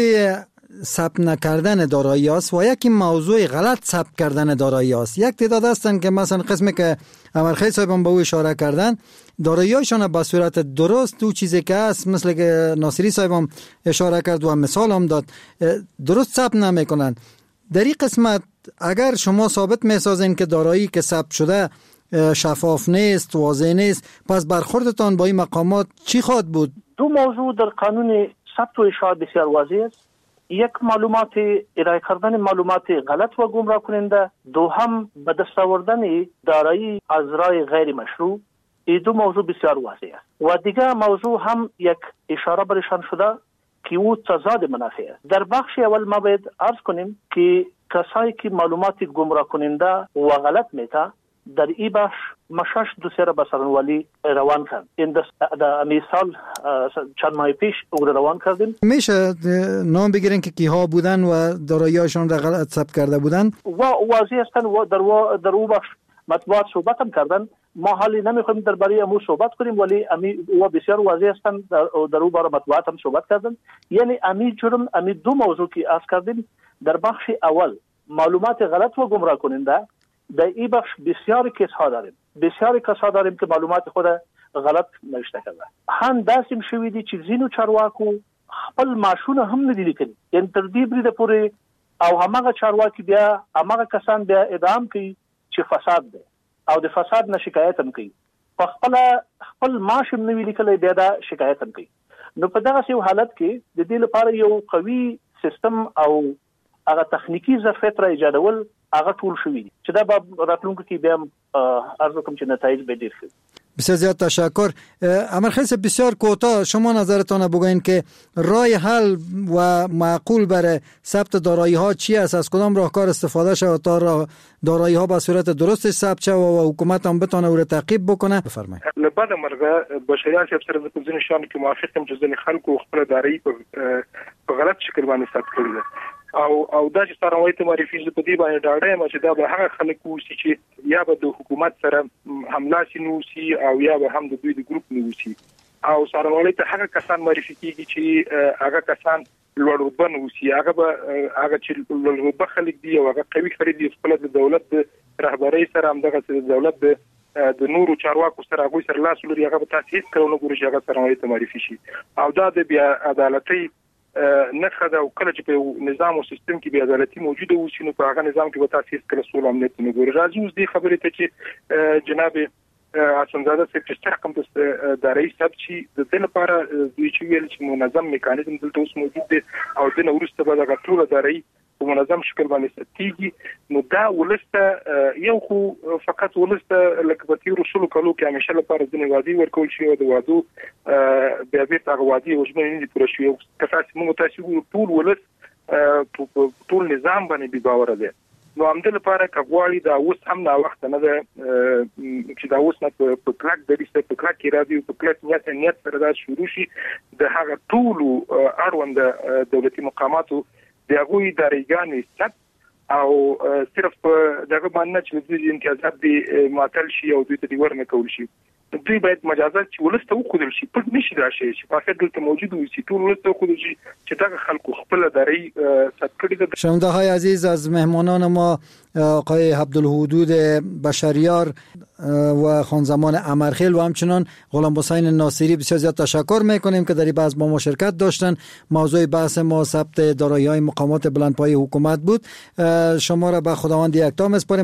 ثبت نکردن دارایی است و یکی موضوع غلط ثبت کردن دارایی است. یک تعداد هستن که مثلا قسمی که امرخیل صاحب هم به او اشاره کردن داراییشان به صورت درست تو چیزی که هست مثل که ناصری صاحب هم اشاره کرد و مثال هم داد درست ثبت نمیکنن. در این قسمت اگر شما ثابت میسازین که دارایی که ثبت شده شفاف نیست واضح نیست پس برخوردتان با این مقامات چی خواهد بود؟ دو موضوع در قانون ثبت و اشاعت بسیار واضح است. یک معلومات ارائه کردن معلومات غلط و گمراه کننده، دوم به دست آوردن دارایی از راه غیر مشروع. این دو موضوع بسیار واضح است و دیگه موضوع هم یک اشاره برشان شده که او تضاد منافع است. در بخش اول ما باید عرض کنیم که کسایی که معلومات گمراه کننده و غلط میته در این بخش مشش دو سر به سرانوالی روان کرد. این در مثال چند ماه پیش او روان کردیم. میشه نام بگیرن که کیها بودن و دارایی‌هاشون را غلط ثبت کرده بودن؟ و واضح هستن و در و در او بخش مطبوعات صحبت هم کردن. ما حالی نمیخوایم درباره امو صحبت کنیم ولی امی و بسیار واضح هستن در, در او باره مطبوعات هم صحبت کردن. یعنی امی جرم امی دو موضوع که عرض کردیم در بخش اول معلومات غلط و گمراه کننده در این بخش بسیار کیس ها داریم بسیار کس ها داریم که معلومات خود غلط نوشته کرده هم داسیم شوی دی چې زینو چارواکو خپل ماشونه هم ندی لیکلي یعنی تر دې بریده پورې او همغه چارواکي بیا همغه کسان بیا ادعام کوي چې فساد دی او د فساد نه شکایت هم کوي په خپل خپل ماش هم نوی لیکلی بیا دا شکایت هم کوي نو په دغه یو حالت کې د دې لپاره یو قوي سیستم او هغه تخنیکی ظرفیت را ایجادول هغه ټول شوی دي چې دا به راتلونکو کې بیا عرض کوم چې نتایج به ډیر ښه. بسیار زیاد تشکر. امرخیل صاحب بسیار کوتاه شما نظرتان بگوین که راه حل و معقول برای ثبت دارایی ها چی است؟ از کدام راهکار استفاده شود تا دارایی ها به صورت درست ثبت شود و حکومت هم بتونه او را تعقیب بکنه؟ بفرمایید. لبعد مرغه بشریان صاحب سره د ځینې شان کې موافقم چې ځینې خلکو خپل دارایی په غلط شکل باندې ثبت کړی ده او او دا چې څنګه ته معرفي په دې باندې ډاډه ما چې دا به هغه خلک وسی چې یا به د حکومت سره حمله شنوسی او یا به هم د دوی د ګروپ نوسی او سره ته هغه کسان معرفي کیږي چې هغه کسان لوړ رتبه نوسی هغه به هغه چې لوړ رتبه خلک دي او هغه قوي خلک دي خپل د دولت د رهبرۍ سره هم دغه د دولت د د نورو چارواکو سره هغه سره لاس لري هغه به تاسیس کړو ګوري هغه سره ته معرفي شي او دا د بیا عدالتي نه خدا او کله چې په نظام او سیستم کې بیا عدالتي موجوده وي نو په هغه نظام کې به تاسیس کړو سول امنیت نه ګوري راځي اوس دې خبرې ته چې جناب حسنزاده سکرټر کوم د دارایی ثبت شي د دې لپاره دوی چې ویل چې منظم میکانیزم دلته اوس موجود دی او د نورسته به د ټول دارایی په منظم شکل باندې ستېږي نو دا ولسته یو خو فقط ولسته لکه په تیر رسول کلو کې همیشه لپاره د وادي ورکول شي او د وادو بیا بیرته هغه وادي او ژمنې دي پوره شي او کسات موږ تاسو ټول ولس ټول نظام باندې بي باور دی نو هم د لپاره کغواړي دا اوس هم نا وخت نه ده چې دا اوس نه په کلک د دې په کلک کې راځي په کلک نیت نیت سره دا شروع شي د هغه ټول اړوند دولتي مقاماتو د هغوی دارایګانې ثبت او صرف دغه باندې چې د امتیازات دی معطل شي او دوی ته دی ورنه کول شي دوی باید مجازات چې ولسته وخدل شي پټ نشي راشي چې په فقط دلته موجود وي چې ټول ولسته وخدل شي چې دغه خلکو خپل دارایی ثبت کړي ده. شنونده های عزیز از مهمانان ما آقای عبدالحدود بشریار و خانزمان امرخیل و همچنان غلام حسین ناصری بسیار زیاد تشکر میکنیم که در این بحث با ما شرکت داشتن. موضوع بحث ما ثبت دارایی های مقامات بلندپایه حکومت بود. شما را به خداوند یکتا میسپاریم.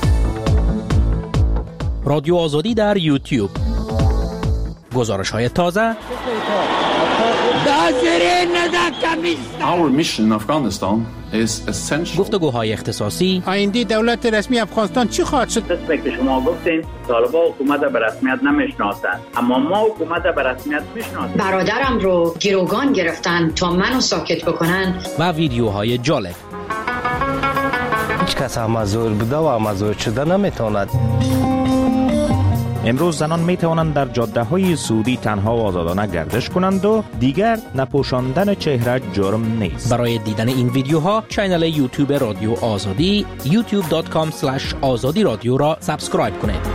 رادیو آزادی در یوتیوب، گزارش های تازه، Our mission in Afghanistan is essential. گفتگوهای اختصاصی. آینده دولت رسمی افغانستان چی خواهد شد؟ قسمی که شما گفتین طالبان حکومت به رسمیت نمیشناسند اما ما حکومت به رسمیت میشناسیم. برادرم رو گروگان گرفتن تا منو ساکت بکنن و ویدیوهای جالب. هیچ کس مزور بوده و مزور شده نمیتواند. امروز زنان می توانند در جاده های سعودی تنها و آزادانه گردش کنند و دیگر نپوشاندن چهره جرم نیست. برای دیدن این ویدیوها کانال یوتیوب رادیو آزادی یوتیوب دات کام اسلش آزادی رادیو را سابسکرایب کنید.